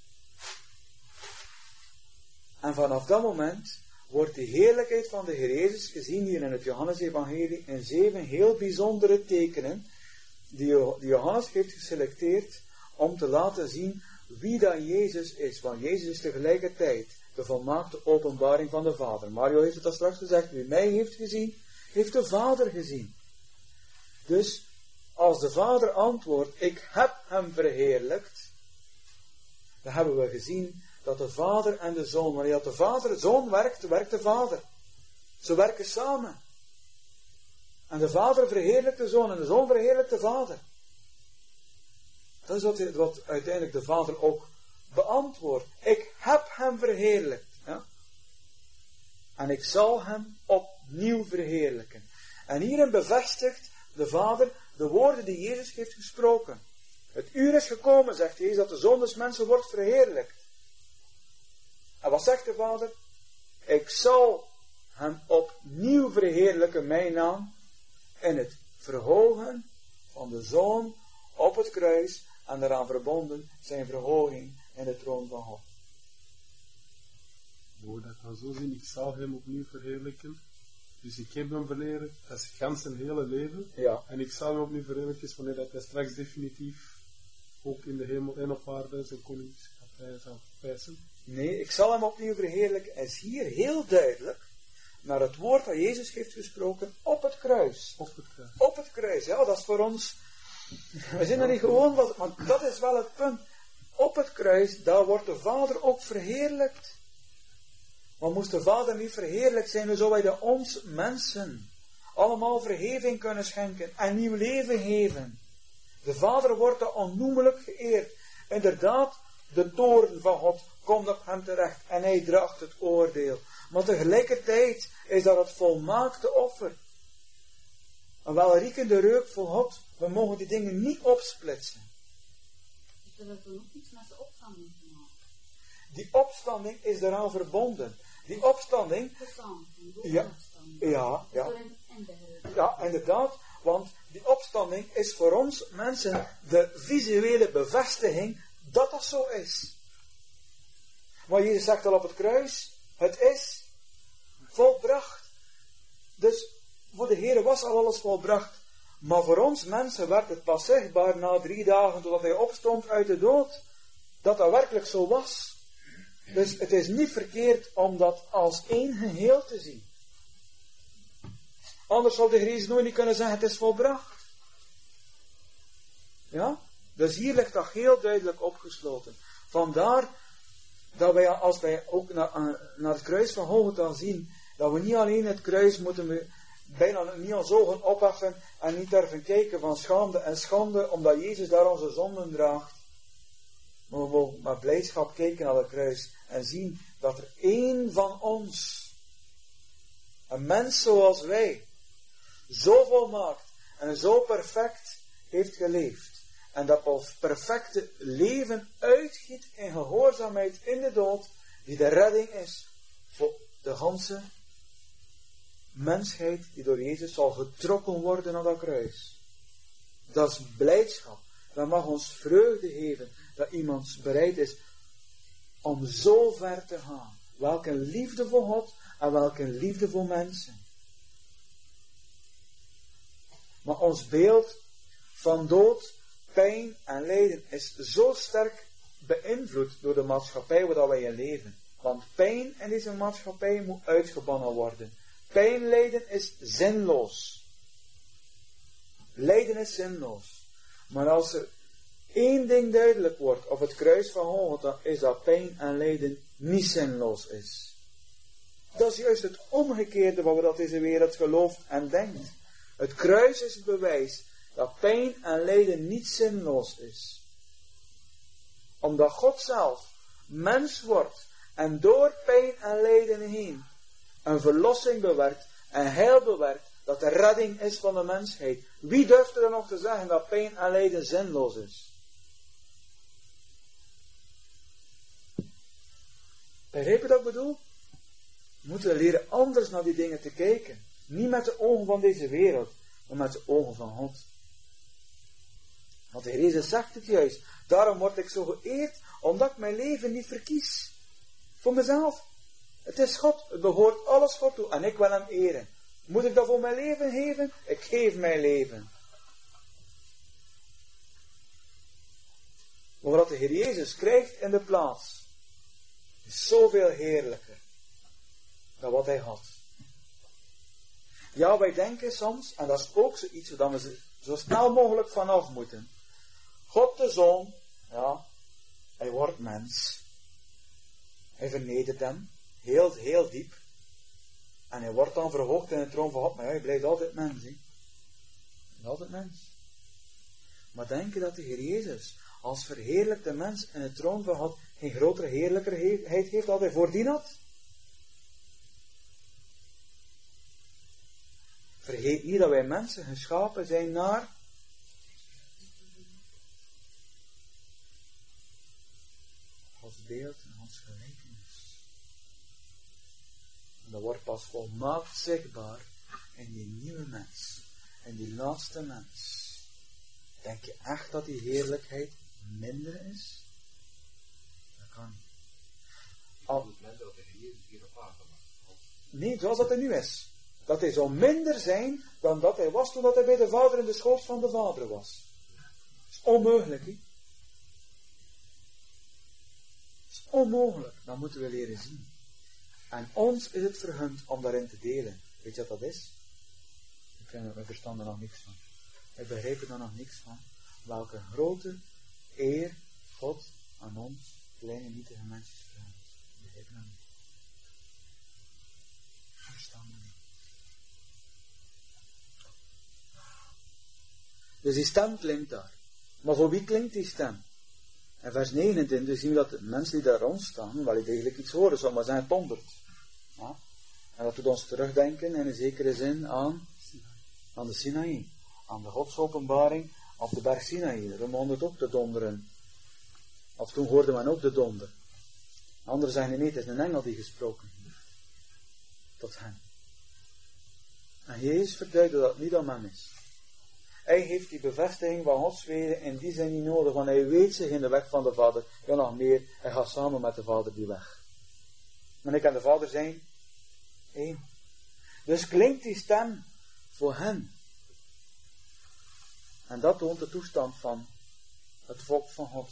En vanaf dat moment wordt de heerlijkheid van de Heer Jezus gezien hier in het Johannes-evangelie in zeven heel bijzondere tekenen die Johannes heeft geselecteerd om te laten zien wie dat Jezus is. Want Jezus is tegelijkertijd de volmaakte openbaring van de Vader. Mario heeft het al straks gezegd, wie mij heeft gezien, heeft de Vader gezien. Dus als de Vader antwoordt, ik heb hem verheerlijkt, dan hebben we gezien dat de Vader en de Zoon, wanneer dat de Vader, de Zoon werkt, werkt de Vader. Ze werken samen. En de Vader verheerlijkt de Zoon en de Zoon verheerlijkt de Vader. Dat is wat, wat uiteindelijk de Vader ook beantwoordt. Ik heb hem verheerlijkt. Ja? En ik zal hem opnieuw verheerlijken. En hierin bevestigt de Vader de woorden die Jezus heeft gesproken. Het uur is gekomen, zegt Jezus, dat de Zoon des mensen wordt verheerlijkt. En wat zegt de Vader? Ik zal hem opnieuw verheerlijken, mijn naam, in het verhogen van de Zoon op het kruis en daaraan verbonden zijn verhoging in de troon van God. Moet dat dan zo zien, ik zal hem opnieuw verheerlijken. Dus ik heb hem verheerlijkt, dat is gans zijn hele leven. Ja. En ik zal hem opnieuw verheerlijken, wanneer dat hij straks definitief ook in de hemel en op aarde zijn koningschap zal wijzen. Nee, ik zal hem opnieuw verheerlijken is hier heel duidelijk naar het woord dat Jezus heeft gesproken op het kruis. Op het kruis. Op het kruis, ja, dat is voor ons. We zijn er niet gewoon, wat, maar dat is wel het punt. Op het kruis, daar wordt de Vader ook verheerlijkt. Maar moest de Vader niet verheerlijkt zijn, dan zou hij de ons mensen allemaal vergeving kunnen schenken en nieuw leven geven. De Vader wordt er onnoemelijk geëerd. Inderdaad, de toorn van God komt op hem terecht en hij draagt het oordeel. Maar tegelijkertijd is dat het volmaakte offer. Een welriekende reuk voor God. We mogen die dingen niet opsplitsen. Dus er is dan ook iets met de opstanding te maken. Die opstanding is daaraan verbonden. Die opstanding... Ja, ja, ja. Ja, inderdaad. Want die opstanding is voor ons mensen de visuele bevestiging dat dat zo is. Maar Jezus zegt al op het kruis, het is volbracht. Dus voor de Heer was al alles volbracht. Maar voor ons mensen werd het pas zichtbaar na drie dagen totdat hij opstond uit de dood, dat dat werkelijk zo was. Dus het is niet verkeerd om dat als één geheel te zien. Anders zou de Heer Jezus nooit niet kunnen zeggen, het is volbracht. Ja? Dus hier ligt dat heel duidelijk opgesloten. Vandaar dat wij, als wij ook naar, naar het kruis van Golgotha zien, dat we niet alleen het kruis moeten we bijna niet ons ogen opheffen en niet durven kijken van schande en schande, omdat Jezus daar onze zonden draagt. Maar we mogen met blijdschap kijken naar het kruis en zien dat er één van ons, een mens zoals wij, zo volmaakt en zo perfect heeft geleefd. En dat als perfecte leven uitgiet in gehoorzaamheid in de dood, die de redding is voor de ganse mensheid die door Jezus zal getrokken worden naar dat kruis. Dat is blijdschap. dat mag ons vreugde geven dat iemand bereid is om zo ver te gaan. Welke liefde voor God en welke liefde voor mensen. Maar ons beeld van dood, pijn en lijden is zo sterk beïnvloed door de maatschappij waar wij in leven. Want pijn in deze maatschappij moet uitgebannen worden. Pijn, lijden is zinloos. Lijden is zinloos. Maar als er één ding duidelijk wordt op het kruis van Golgotha, is dat pijn en lijden niet zinloos is. Dat is juist het omgekeerde wat we dat deze wereld gelooft en denkt. Het kruis is het bewijs dat pijn en lijden niet zinloos is. Omdat God zelf mens wordt en door pijn en lijden heen een verlossing bewerkt en heil bewerkt, dat de redding is van de mensheid. Wie durft er dan nog te zeggen dat pijn en lijden zinloos is? Begrijp je wat ik bedoel? We moeten leren anders naar die dingen te kijken. Niet met de ogen van deze wereld, maar met de ogen van God. Want de Heer Jezus zegt het juist. Daarom word ik zo geëerd, omdat ik mijn leven niet verkies. Voor mezelf. Het is God. Het behoort alles God toe. En ik wil hem eren. Moet ik dat voor mijn leven geven? Ik geef mijn leven. Maar wat de Heer Jezus krijgt in de plaats, is zoveel heerlijker dan wat hij had. Ja, wij denken soms, en dat is ook zoiets waar we zo snel mogelijk vanaf moeten. God de Zoon, ja, hij wordt mens. Hij vernedert hem, heel, heel diep. En hij wordt dan verhoogd in de troon van God, maar ja, hij blijft altijd mens. He. Hij blijft altijd mens. Maar denk je dat de Heer Jezus, als verheerlijkte mens in de troon van God, geen grotere heerlijkheid heeft dan hij voordien had? Vergeet niet dat wij mensen geschapen zijn naar Gods beeld en Gods gelijkenis. En dat wordt pas volmaakt zichtbaar in die nieuwe mens, in die laatste mens. Denk je echt dat die heerlijkheid minder is? Dat kan niet. Al, nee, zoals dat er nu is. Dat hij zou minder zijn dan dat hij was toen dat hij bij de vader in de schoot van de vader was. Dat is onmogelijk, hè? Dat is onmogelijk. Dat moeten we leren zien. En ons is het vergund om daarin te delen. Weet je wat dat is? Ik vind dat we verstaan er nog niks van. Ik begrijp er dan nog niks van. Welke grote eer God aan ons, kleine nietige mensjes, vergunt. Ik begrijp het nog niet. Ik verstaan het niet. Dus die stem klinkt daar. Maar voor wie klinkt die stem? En vers negenentwintig zien we dat de mensen die daar rond staan, wel degelijk iets horen, zal maar zijn het donderd. Ja? En dat doet ons terugdenken in een zekere zin aan, aan de Sinaï. Aan de godsopenbaring op de berg Sinaï. Toen begon het ook te donderen. Of toen hoorde men ook de donder. Anderen zeggen nee, het is een engel die gesproken heeft. Tot hen. En Jezus verduidde dat het niet om hem is. Hij heeft die bevestiging van Gods wegen in die zin niet nodig, want hij weet zich in de weg van de Vader. Ja, nog meer, hij gaat samen met de Vader die weg. Maar ik en de Vader zijn één. Dus klinkt die stem voor hen. En dat toont de toestand van het volk van God.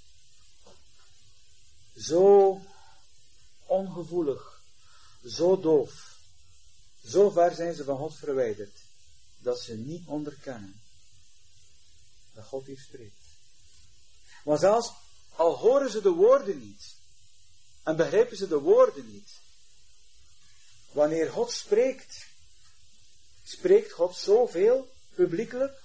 Zo ongevoelig, zo doof, zo ver zijn ze van God verwijderd, dat ze niet onderkennen dat God hier spreekt. Maar zelfs al horen ze de woorden niet, en begrijpen ze de woorden niet, wanneer God spreekt, spreekt God zoveel publiekelijk.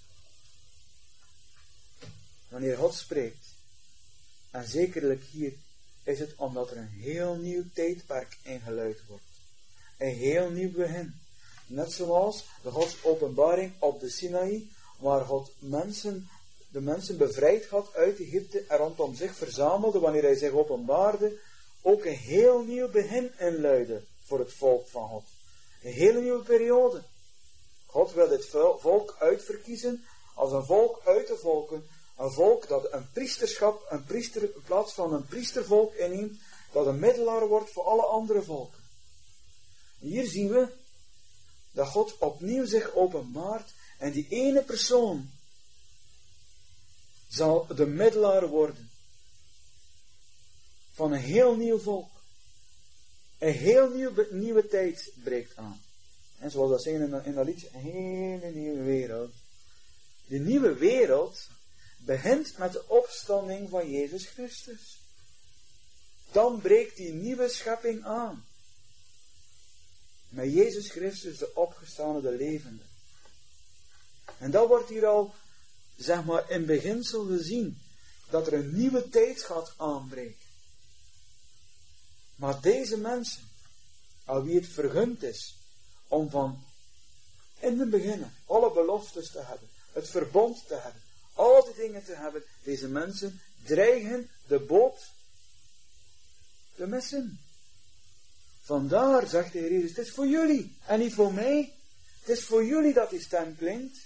Wanneer God spreekt, en zekerlijk hier, is het omdat er een heel nieuw tijdperk ingeluid wordt. Een heel nieuw begin. Net zoals de Gods openbaring op de Sinaï, waar God mensen, de mensen bevrijd had uit Egypte en rondom zich verzamelde, wanneer hij zich openbaarde, ook een heel nieuw begin inluidde voor het volk van God. Een hele nieuwe periode. God wil dit volk uitverkiezen als een volk uit de volken, een volk dat een priesterschap, een priester, in plaats van een priestervolk inneemt, dat een middelaar wordt voor alle andere volken. Hier zien we dat God opnieuw zich openbaart en die ene persoon zal de middelaar worden van een heel nieuw volk. Een heel nieuw, nieuwe tijd breekt aan. En zoals dat zingen in, in dat liedje, een hele nieuwe wereld. Die nieuwe wereld begint met de opstanding van Jezus Christus. Dan breekt die nieuwe schepping aan. Met Jezus Christus, de opgestane, de levende. En dat wordt hier al, zeg maar, in beginsel gezien. Dat er een nieuwe tijd gaat aanbreken. Maar deze mensen, aan wie het vergund is, om van in het begin alle beloftes te hebben, het verbond te hebben, al die dingen te hebben, deze mensen dreigen de boot te missen. Vandaar, zegt de Heer Jezus, het is voor jullie en niet voor mij. Het is voor jullie dat die stem klinkt.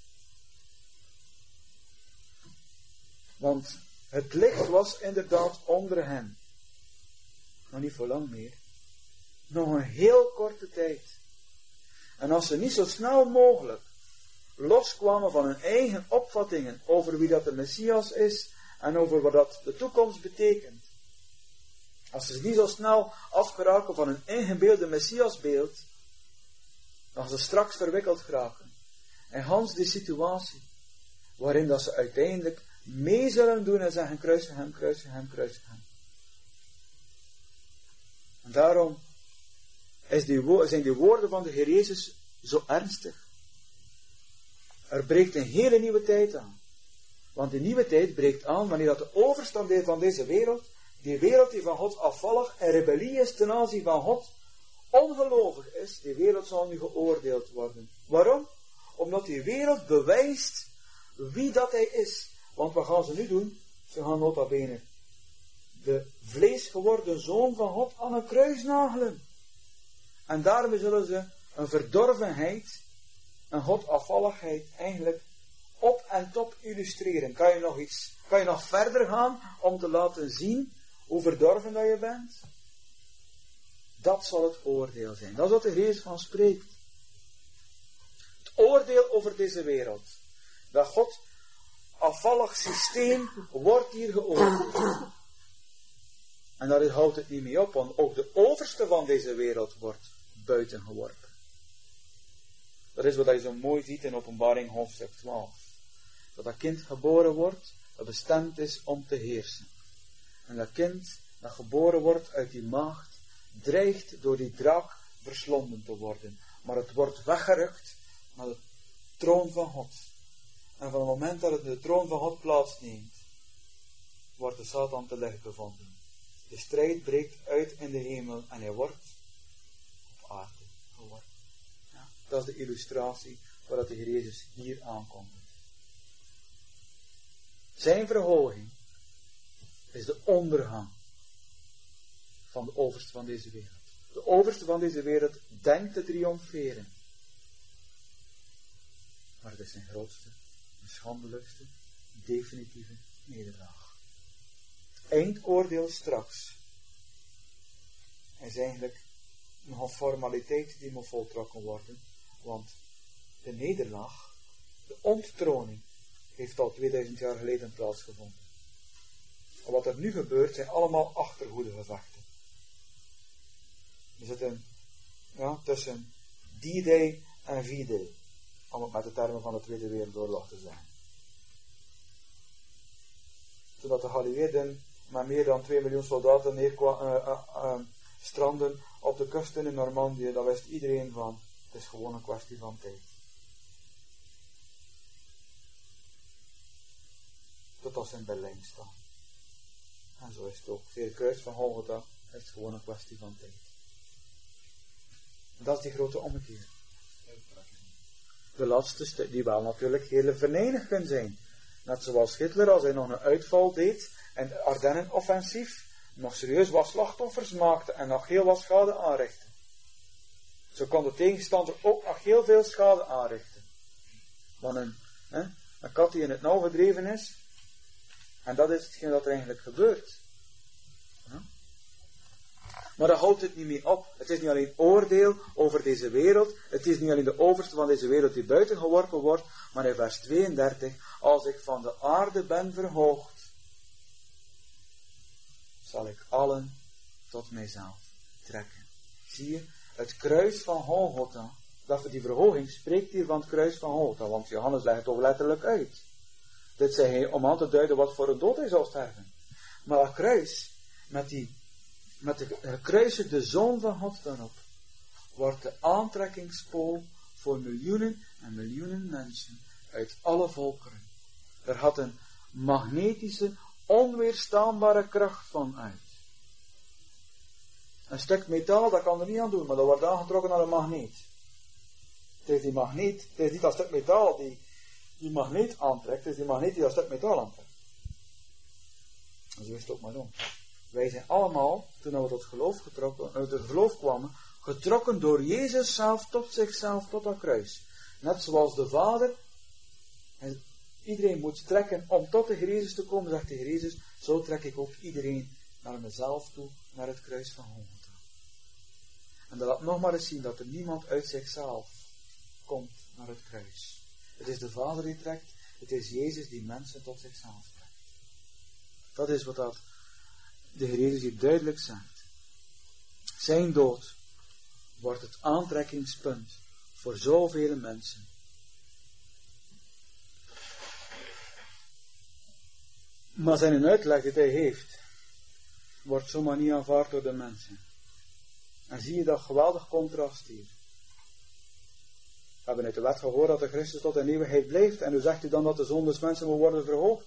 Want het licht was inderdaad onder hen. Maar niet voor lang meer. Nog een heel korte tijd. En als ze niet zo snel mogelijk loskwamen van hun eigen opvattingen over wie dat de Messias is en over wat dat de toekomst betekent. Als ze niet zo snel afgeraken van hun ingebeelde Messiasbeeld, dan gaan ze straks verwikkeld geraken. En Hans die situatie, waarin dat ze uiteindelijk mee zullen doen en zeggen, kruisig hem, kruisig hem, kruisig hem. En daarom is die wo- zijn die woorden van de Heer Jezus zo ernstig. Er breekt een hele nieuwe tijd aan. Want die nieuwe tijd breekt aan wanneer dat de overstand van deze wereld, die wereld die van God afvallig en rebellie is ten aanzien van God, ongelovig is, die wereld zal nu geoordeeld worden. Waarom? Omdat die wereld bewijst wie dat hij is. Want wat gaan ze nu doen? Ze gaan nota bene de vleesgeworden Zoon van God aan een kruis nagelen. En daarmee zullen ze een verdorvenheid, een godafvalligheid eigenlijk op en top illustreren. Kan je nog iets, kan je nog verder gaan om te laten zien hoe verdorven dat je bent? Dat zal het oordeel zijn. Dat is wat de Heer Jezus van spreekt. Het oordeel over deze wereld. Dat God afvallig systeem wordt hier geoordeeld. En daar houdt het niet mee op, want ook de overste van deze wereld wordt buiten geworpen. Dat is wat je zo mooi ziet in Openbaring hoofdstuk twaalf. Dat dat kind geboren wordt, dat bestemd is om te heersen. En dat kind dat geboren wordt uit die maagd, dreigt door die draak verslonden te worden. Maar het wordt weggerukt naar de troon van God. En van het moment dat het de troon van God plaatsneemt, wordt de Satan te licht bevonden. De strijd breekt uit in de hemel en hij wordt op aarde geworpen. Ja, dat is de illustratie waar de Heer Jezus hier aankomt. Zijn verhoging is de ondergang van de overste van deze wereld. De overste van deze wereld denkt te triomferen. Maar het is zijn grootste, de schandelijkste, definitieve nederlaag. Het eindoordeel straks is eigenlijk nog een formaliteit die moet voltrokken worden. Want de nederlaag, de onttroning, heeft al tweeduizend jaar geleden plaatsgevonden. En wat er nu gebeurt zijn allemaal achterhoedegevechten. We zitten ja, tussen D-Day en V-Day. Om het met de termen van de Tweede Wereldoorlog te zeggen. Zodat de Geallieerden met meer dan twee miljoen soldaten neerkwa- uh, uh, uh, stranden op de kusten in Normandië, daar wist iedereen van. Het is gewoon een kwestie van tijd. Tot ze in Berlijn staan. En zo is het ook. Via het kruis van Golgotha is het gewoon een kwestie van tijd. En dat is die grote ommekeer. De laatste, die wel natuurlijk heel venijnig kan zijn. Net zoals Hitler, als hij nog een uitval deed en het Ardennenoffensief nog serieus wat slachtoffers maakte en nog heel wat schade aanrichtte. Zo kon de tegenstander ook nog heel veel schade aanrichten. Want een, hè, Een kat die in het nauw gedreven is. En dat is hetgeen dat er eigenlijk gebeurt. Ja? Maar daar houdt het niet mee op. Het is niet alleen oordeel over deze wereld. Het is niet alleen de overste van deze wereld die buiten geworpen wordt. Maar in vers tweeëndertig. Als ik van de aarde ben verhoogd, zal ik allen tot mijzelf trekken. Zie je? Het kruis van Golgotha. Dat die verhoging spreekt hier van het kruis van Golgotha. Want Johannes legt het ook letterlijk uit. Dit zei hij om aan te duiden wat voor een dood hij zou sterven. Maar dat kruis, met, die, met de gekruisigde Zoon van God daarop, wordt de aantrekkingspool voor miljoenen en miljoenen mensen uit alle volkeren. Er had een magnetische, onweerstaanbare kracht van uit. Een stuk metaal, dat kan er niet aan doen, maar dat wordt aangetrokken naar een magneet. Het is die magneet, het is niet dat stuk metaal die die magneet aantrekt, het is die magneet die dat stuk metaal aantrekt. En zo is het ook maar om. Wij zijn allemaal, toen we tot geloof getrokken, uit het geloof kwamen, getrokken door Jezus zelf tot zichzelf, tot dat kruis. Net zoals de Vader, en iedereen moet trekken om tot de Heer Jezus te komen, zegt de Heer Jezus, zo trek ik ook iedereen naar mezelf toe, naar het kruis van Golgotha. En dat laat nog maar eens zien dat er niemand uit zichzelf komt naar het kruis. Het is de Vader die trekt, het is Jezus die mensen tot zichzelf trekt. Dat is wat dat de Heer Jezus hier duidelijk zegt. Zijn dood wordt het aantrekkingspunt voor zoveel mensen. Maar zijn uitleg die hij heeft, wordt zomaar niet aanvaard door de mensen. En zie je dat geweldig contrast hier. We hebben uit de wet gehoord dat de Christus tot in eeuwigheid blijft. En hoe zegt u dan dat de zoon des mensen moet worden verhoogd?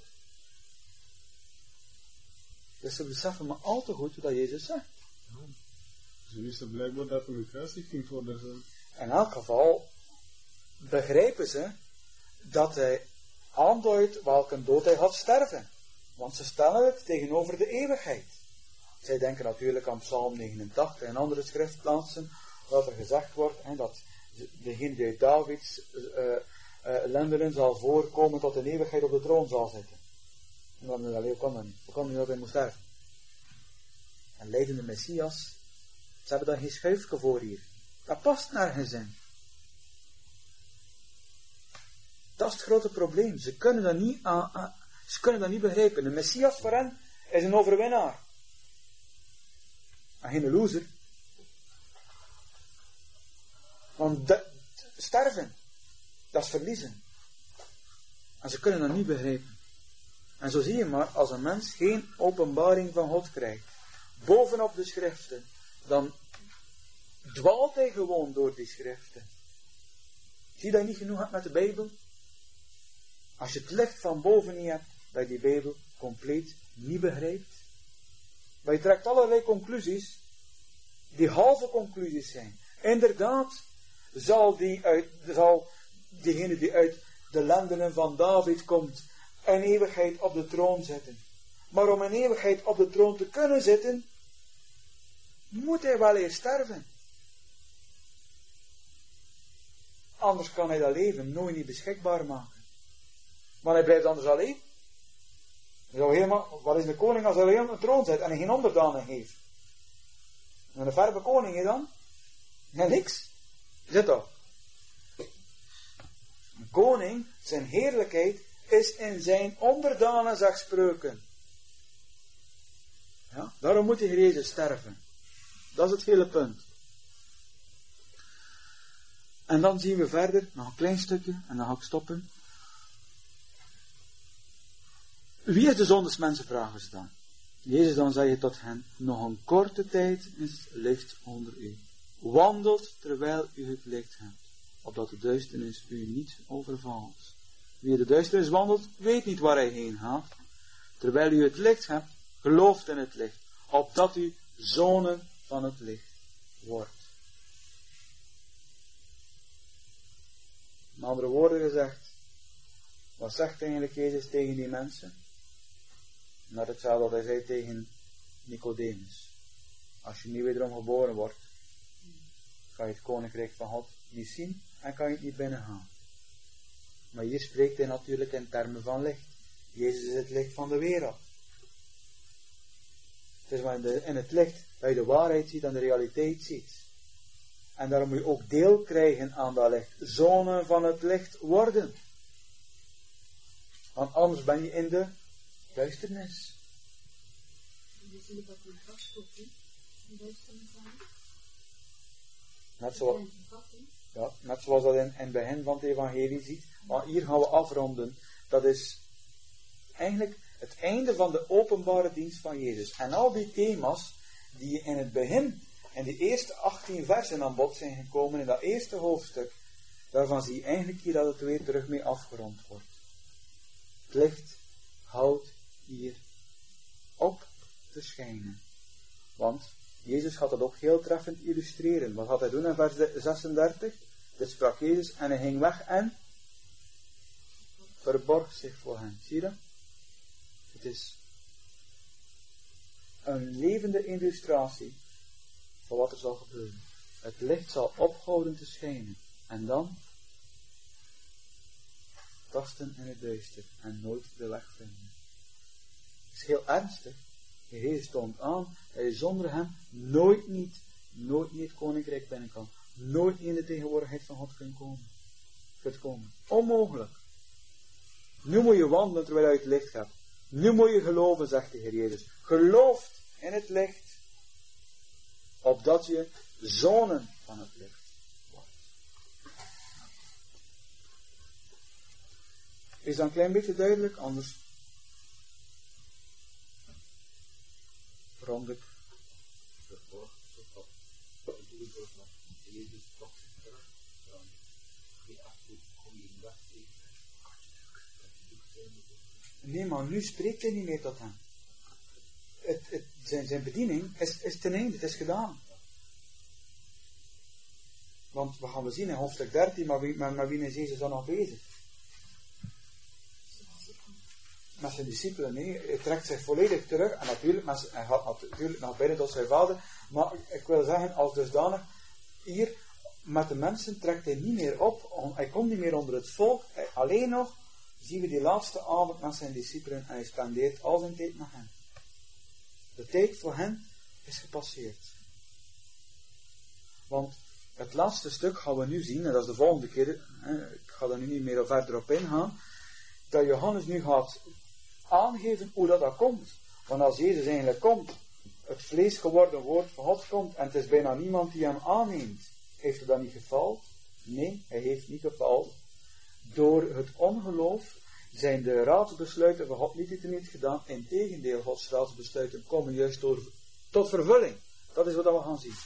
Dus ze beseffen maar al te goed wat Jezus zegt. Ja. Ze wisten blijkbaar dat er een kruising ging worden. In elk geval begrijpen ze dat hij aanduidt welke dood hij gaat sterven. Want ze stellen het tegenover de eeuwigheid. Zij denken natuurlijk aan Psalm negenentachtig en andere schriftplaatsen, waar er gezegd wordt hè, dat degene die uit Davids uh, uh, lendenen zal voorkomen tot in eeuwigheid op de troon zal zitten. En dan, hoe kan dat niet? Hoe kan niet dat hij moet sterven? En leidende Messias, ze hebben daar geen schuifje voor hier. Dat past nergens in. Dat is het grote probleem. Ze kunnen dat niet, uh, uh, ze kunnen dat niet begrijpen. De Messias voor hen is een overwinnaar. En geen loser. Want de, sterven, dat is verliezen. En ze kunnen dat niet begrijpen. En zo zie je maar, als een mens geen openbaring van God krijgt, bovenop de schriften, dan dwaalt hij gewoon door die schriften. Zie je dat je niet genoeg hebt met de Bijbel? Als je het licht van boven niet hebt, dat je die Bijbel compleet niet begrijpt. Maar je trekt allerlei conclusies, die halve conclusies zijn. Inderdaad, zal, die uit, zal diegene die uit de lendenen van David komt, een eeuwigheid op de troon zitten. Maar om een eeuwigheid op de troon te kunnen zitten, moet hij wel eerst sterven. Anders kan hij dat leven nooit niet beschikbaar maken. Maar hij blijft anders alleen. Zou helemaal, wat is de koning als hij alleen op de troon zit en hij geen onderdanen heeft? En een verbe koning is dan? Ja, niks. Zit toch? Een koning, zijn heerlijkheid, is in zijn onderdanen, zegt Spreuken. Ja? Daarom moet de Heer Jezus sterven. Dat is het hele punt. En dan zien we verder, nog een klein stukje, en dan ga ik stoppen. Wie is de zoon des mensen, vragen ze dan. Jezus dan zei tot hen, nog een korte tijd is licht onder u. Wandelt terwijl u het licht hebt, opdat de duisternis u niet overvalt. Wie de duisternis wandelt, weet niet waar hij heen gaat. Terwijl u het licht hebt, gelooft in het licht, opdat u zonen van het licht wordt. Met andere woorden gezegd, wat zegt eigenlijk Jezus tegen die mensen? Net hetzelfde wat hij zei tegen Nicodemus. Als je niet wederom geboren wordt, kan je het koninkrijk van God niet zien en kan je het niet binnengaan. Maar hier spreekt hij natuurlijk in termen van licht. Jezus is het licht van de wereld. Het is maar in, de, in het licht dat je de waarheid ziet en de realiteit ziet. En daarom moet je ook deel krijgen aan dat licht. Zonen van het licht worden. Want anders ben je in de duisternis. We zien dat een vaststopt, hè? Een duisternis aan. Net zoals, ja, net zoals dat in, in het begin van het evangelie ziet. Maar hier gaan we afronden. Dat is eigenlijk het einde van de openbare dienst van Jezus. En al die thema's die in het begin, in die eerste achttien versen aan bod zijn gekomen, in dat eerste hoofdstuk, daarvan zie je eigenlijk hier dat het weer terug mee afgerond wordt. Het licht houdt hier op te schijnen. Want Jezus gaat dat ook heel treffend illustreren. Wat gaat hij doen in vers zesendertig? Dit sprak Jezus en hij ging weg en verborg zich voor hen. Zie je dat? Het is een levende illustratie van wat er zal gebeuren. Het licht zal ophouden te schijnen. En dan tasten in het duister en nooit de weg vinden. Het is heel ernstig. De Heer stond aan dat je zonder hem nooit niet, nooit niet het koninkrijk binnen kan. Nooit in de tegenwoordigheid van God kunt komen. Kunt komen. Onmogelijk. Nu moet je wandelen terwijl je het licht hebt. Nu moet je geloven, zegt de Heer Jezus. Geloof in het licht, opdat je zonen van het licht wordt. Is dat een klein beetje duidelijk? Anders rond ik. Nee, maar nu spreekt hij niet meer tot hem. Het, het, zijn, zijn bediening is, is ten einde, het is gedaan. Want we gaan we zien in hoofdstuk dertien, maar wie, maar, maar wie is Jezus dan nog bezig? Met zijn discipelen, nee, hij trekt zich volledig terug en natuurlijk, met, hij gaat natuurlijk nog binnen tot zijn vader, maar ik wil zeggen, als dusdanig, hier met de mensen trekt hij niet meer op, hij komt niet meer onder het volk, hij, alleen nog zien we die laatste avond met zijn discipelen en hij spendeert al zijn tijd met hen. De tijd voor hen is gepasseerd. Want het laatste stuk gaan we nu zien, en dat is de volgende keer, hè, ik ga daar nu niet meer verder op ingaan, dat Johannes nu gaat aangeven hoe dat, dat komt. Want als Jezus eigenlijk komt, het vlees geworden woord van God komt, en het is bijna niemand die hem aanneemt, heeft hij dan niet gefaald? Nee, hij heeft niet gefaald. Door het ongeloof zijn de raadsbesluiten van God niet niet gedaan. Integendeel, Gods raadsbesluiten komen juist door, tot vervulling. Dat is wat we gaan zien.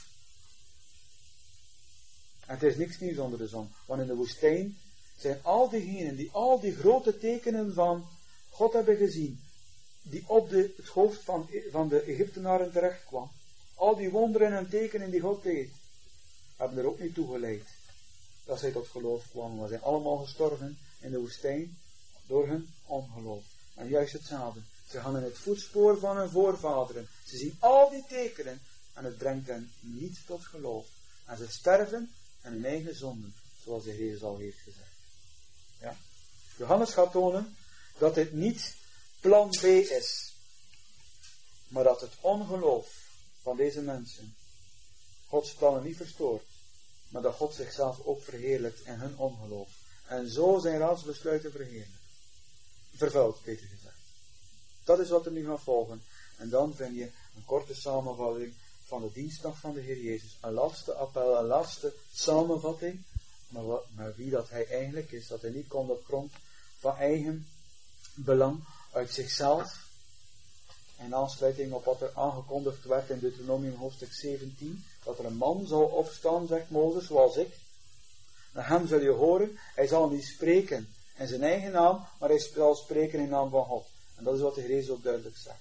En het is niks nieuws onder de zon. Want in de woestijn zijn al diegenen die al die grote tekenen van God hebben gezien, die op de, het hoofd van, van de Egyptenaren terecht kwam. Al die wonderen en tekenen die God deed, hebben er ook niet toe geleid dat zij tot geloof kwamen. We zijn allemaal gestorven in de woestijn door hun ongeloof. En juist hetzelfde. Ze gaan in het voetspoor van hun voorvaderen. Ze zien al die tekenen en het brengt hen niet tot geloof. En ze sterven in hun eigen zonden, zoals de Heer al heeft gezegd. Ja? Johannes gaat tonen dat dit niet plan B is, maar dat het ongeloof van deze mensen Gods plannen niet verstoort, maar dat God zichzelf ook verheerlijkt in hun ongeloof. En zo zijn raadsbesluiten verheerlijkt. Vervuild, beter gezegd. Dat is wat er nu gaat volgen. En dan vind je een korte samenvatting van de dienstdag van de Heer Jezus. Een laatste appel, een laatste samenvatting. Maar, wat, maar wie dat hij eigenlijk is, dat hij niet komt op grond van eigen belang, uit zichzelf. In aansluiting op wat er aangekondigd werd in Deuteronomium hoofdstuk zeventien. Dat er een man zou opstaan, zegt Mozes, zoals ik. Naar hem zul je horen, hij zal niet spreken in zijn eigen naam, maar hij zal spreken in naam van God. En dat is wat de Heer Jezus ook duidelijk zegt.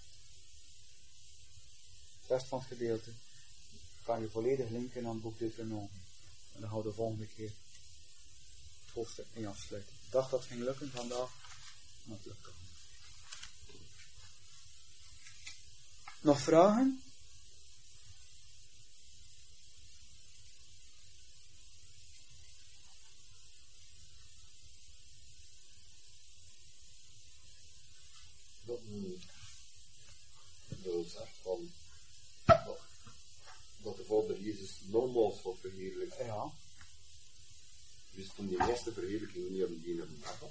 De rest van het gedeelte kan je volledig linken aan het boek Deuteronomium. En dan gaan we de volgende keer het hoofdstuk mee afsluiten. Ik dacht dat het ging lukken vandaag, maar het lukt toch niet. Nog vragen? Jezus nogmaals wordt verheerlijkt. Ja. Dus toen die eerste verheerlijking niet op die een dag had.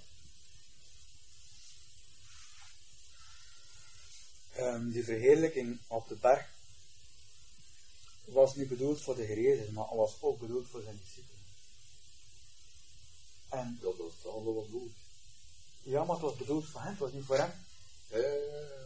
Um, die verheerlijking op de berg was niet bedoeld voor de Heer Jezus, maar was ook bedoeld voor zijn discipelen. En Dat was het allemaal wat goed. ja, maar het was bedoeld voor hen, het was niet voor hem. Ja, ja, ja.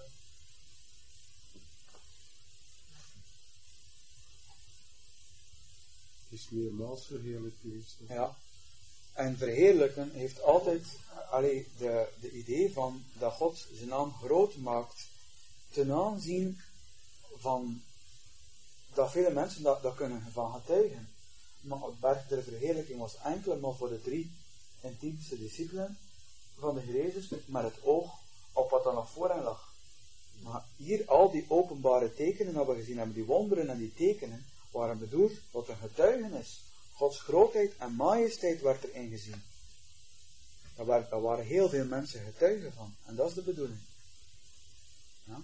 Het is meermaals verheerlijk geweest. Ja. En verheerlijken heeft altijd allee, de, de idee van dat God zijn naam groot maakt ten aanzien van dat vele mensen dat, dat kunnen van getuigen. Maar het berg der verheerlijking was enkel maar voor de drie intiemste discipelen van de Heer Jezus, met het oog op wat er nog voor hen lag. Maar hier al die openbare tekenen hebben we gezien hebben, die wonderen en die tekenen waren bedoeld wat een getuigenis. Gods grootheid en majesteit werd erin gezien. Daar waren, daar waren heel veel mensen getuigen van. En dat is de bedoeling. Ja?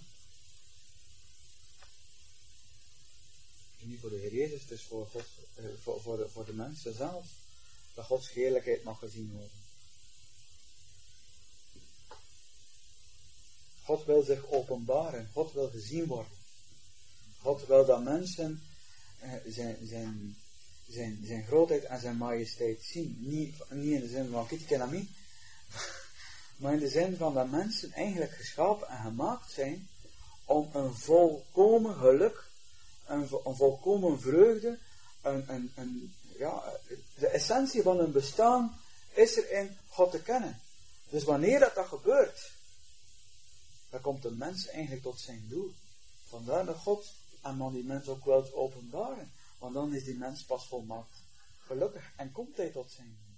Niet voor de Heer Jezus, het is voor, God, eh, voor, voor, de, voor de mensen zelf. Dat Gods heerlijkheid mag gezien worden. God wil zich openbaren. God wil gezien worden. God wil dat mensen eh, zijn, zijn, zijn, zijn grootheid en zijn majesteit zien. Niet, niet in de zin van kitikenami, maar in de zin van dat mensen eigenlijk geschapen en gemaakt zijn om een volkomen geluk, een, een volkomen vreugde, een, een, een, ja, de essentie van hun bestaan is er in God te kennen. Dus wanneer dat, dat gebeurt, dan komt de mens eigenlijk tot zijn doel. Vandaar dat God en man die mens ook wilt openbaren. Want dan is die mens pas volmaakt gelukkig en komt hij tot zijn doel.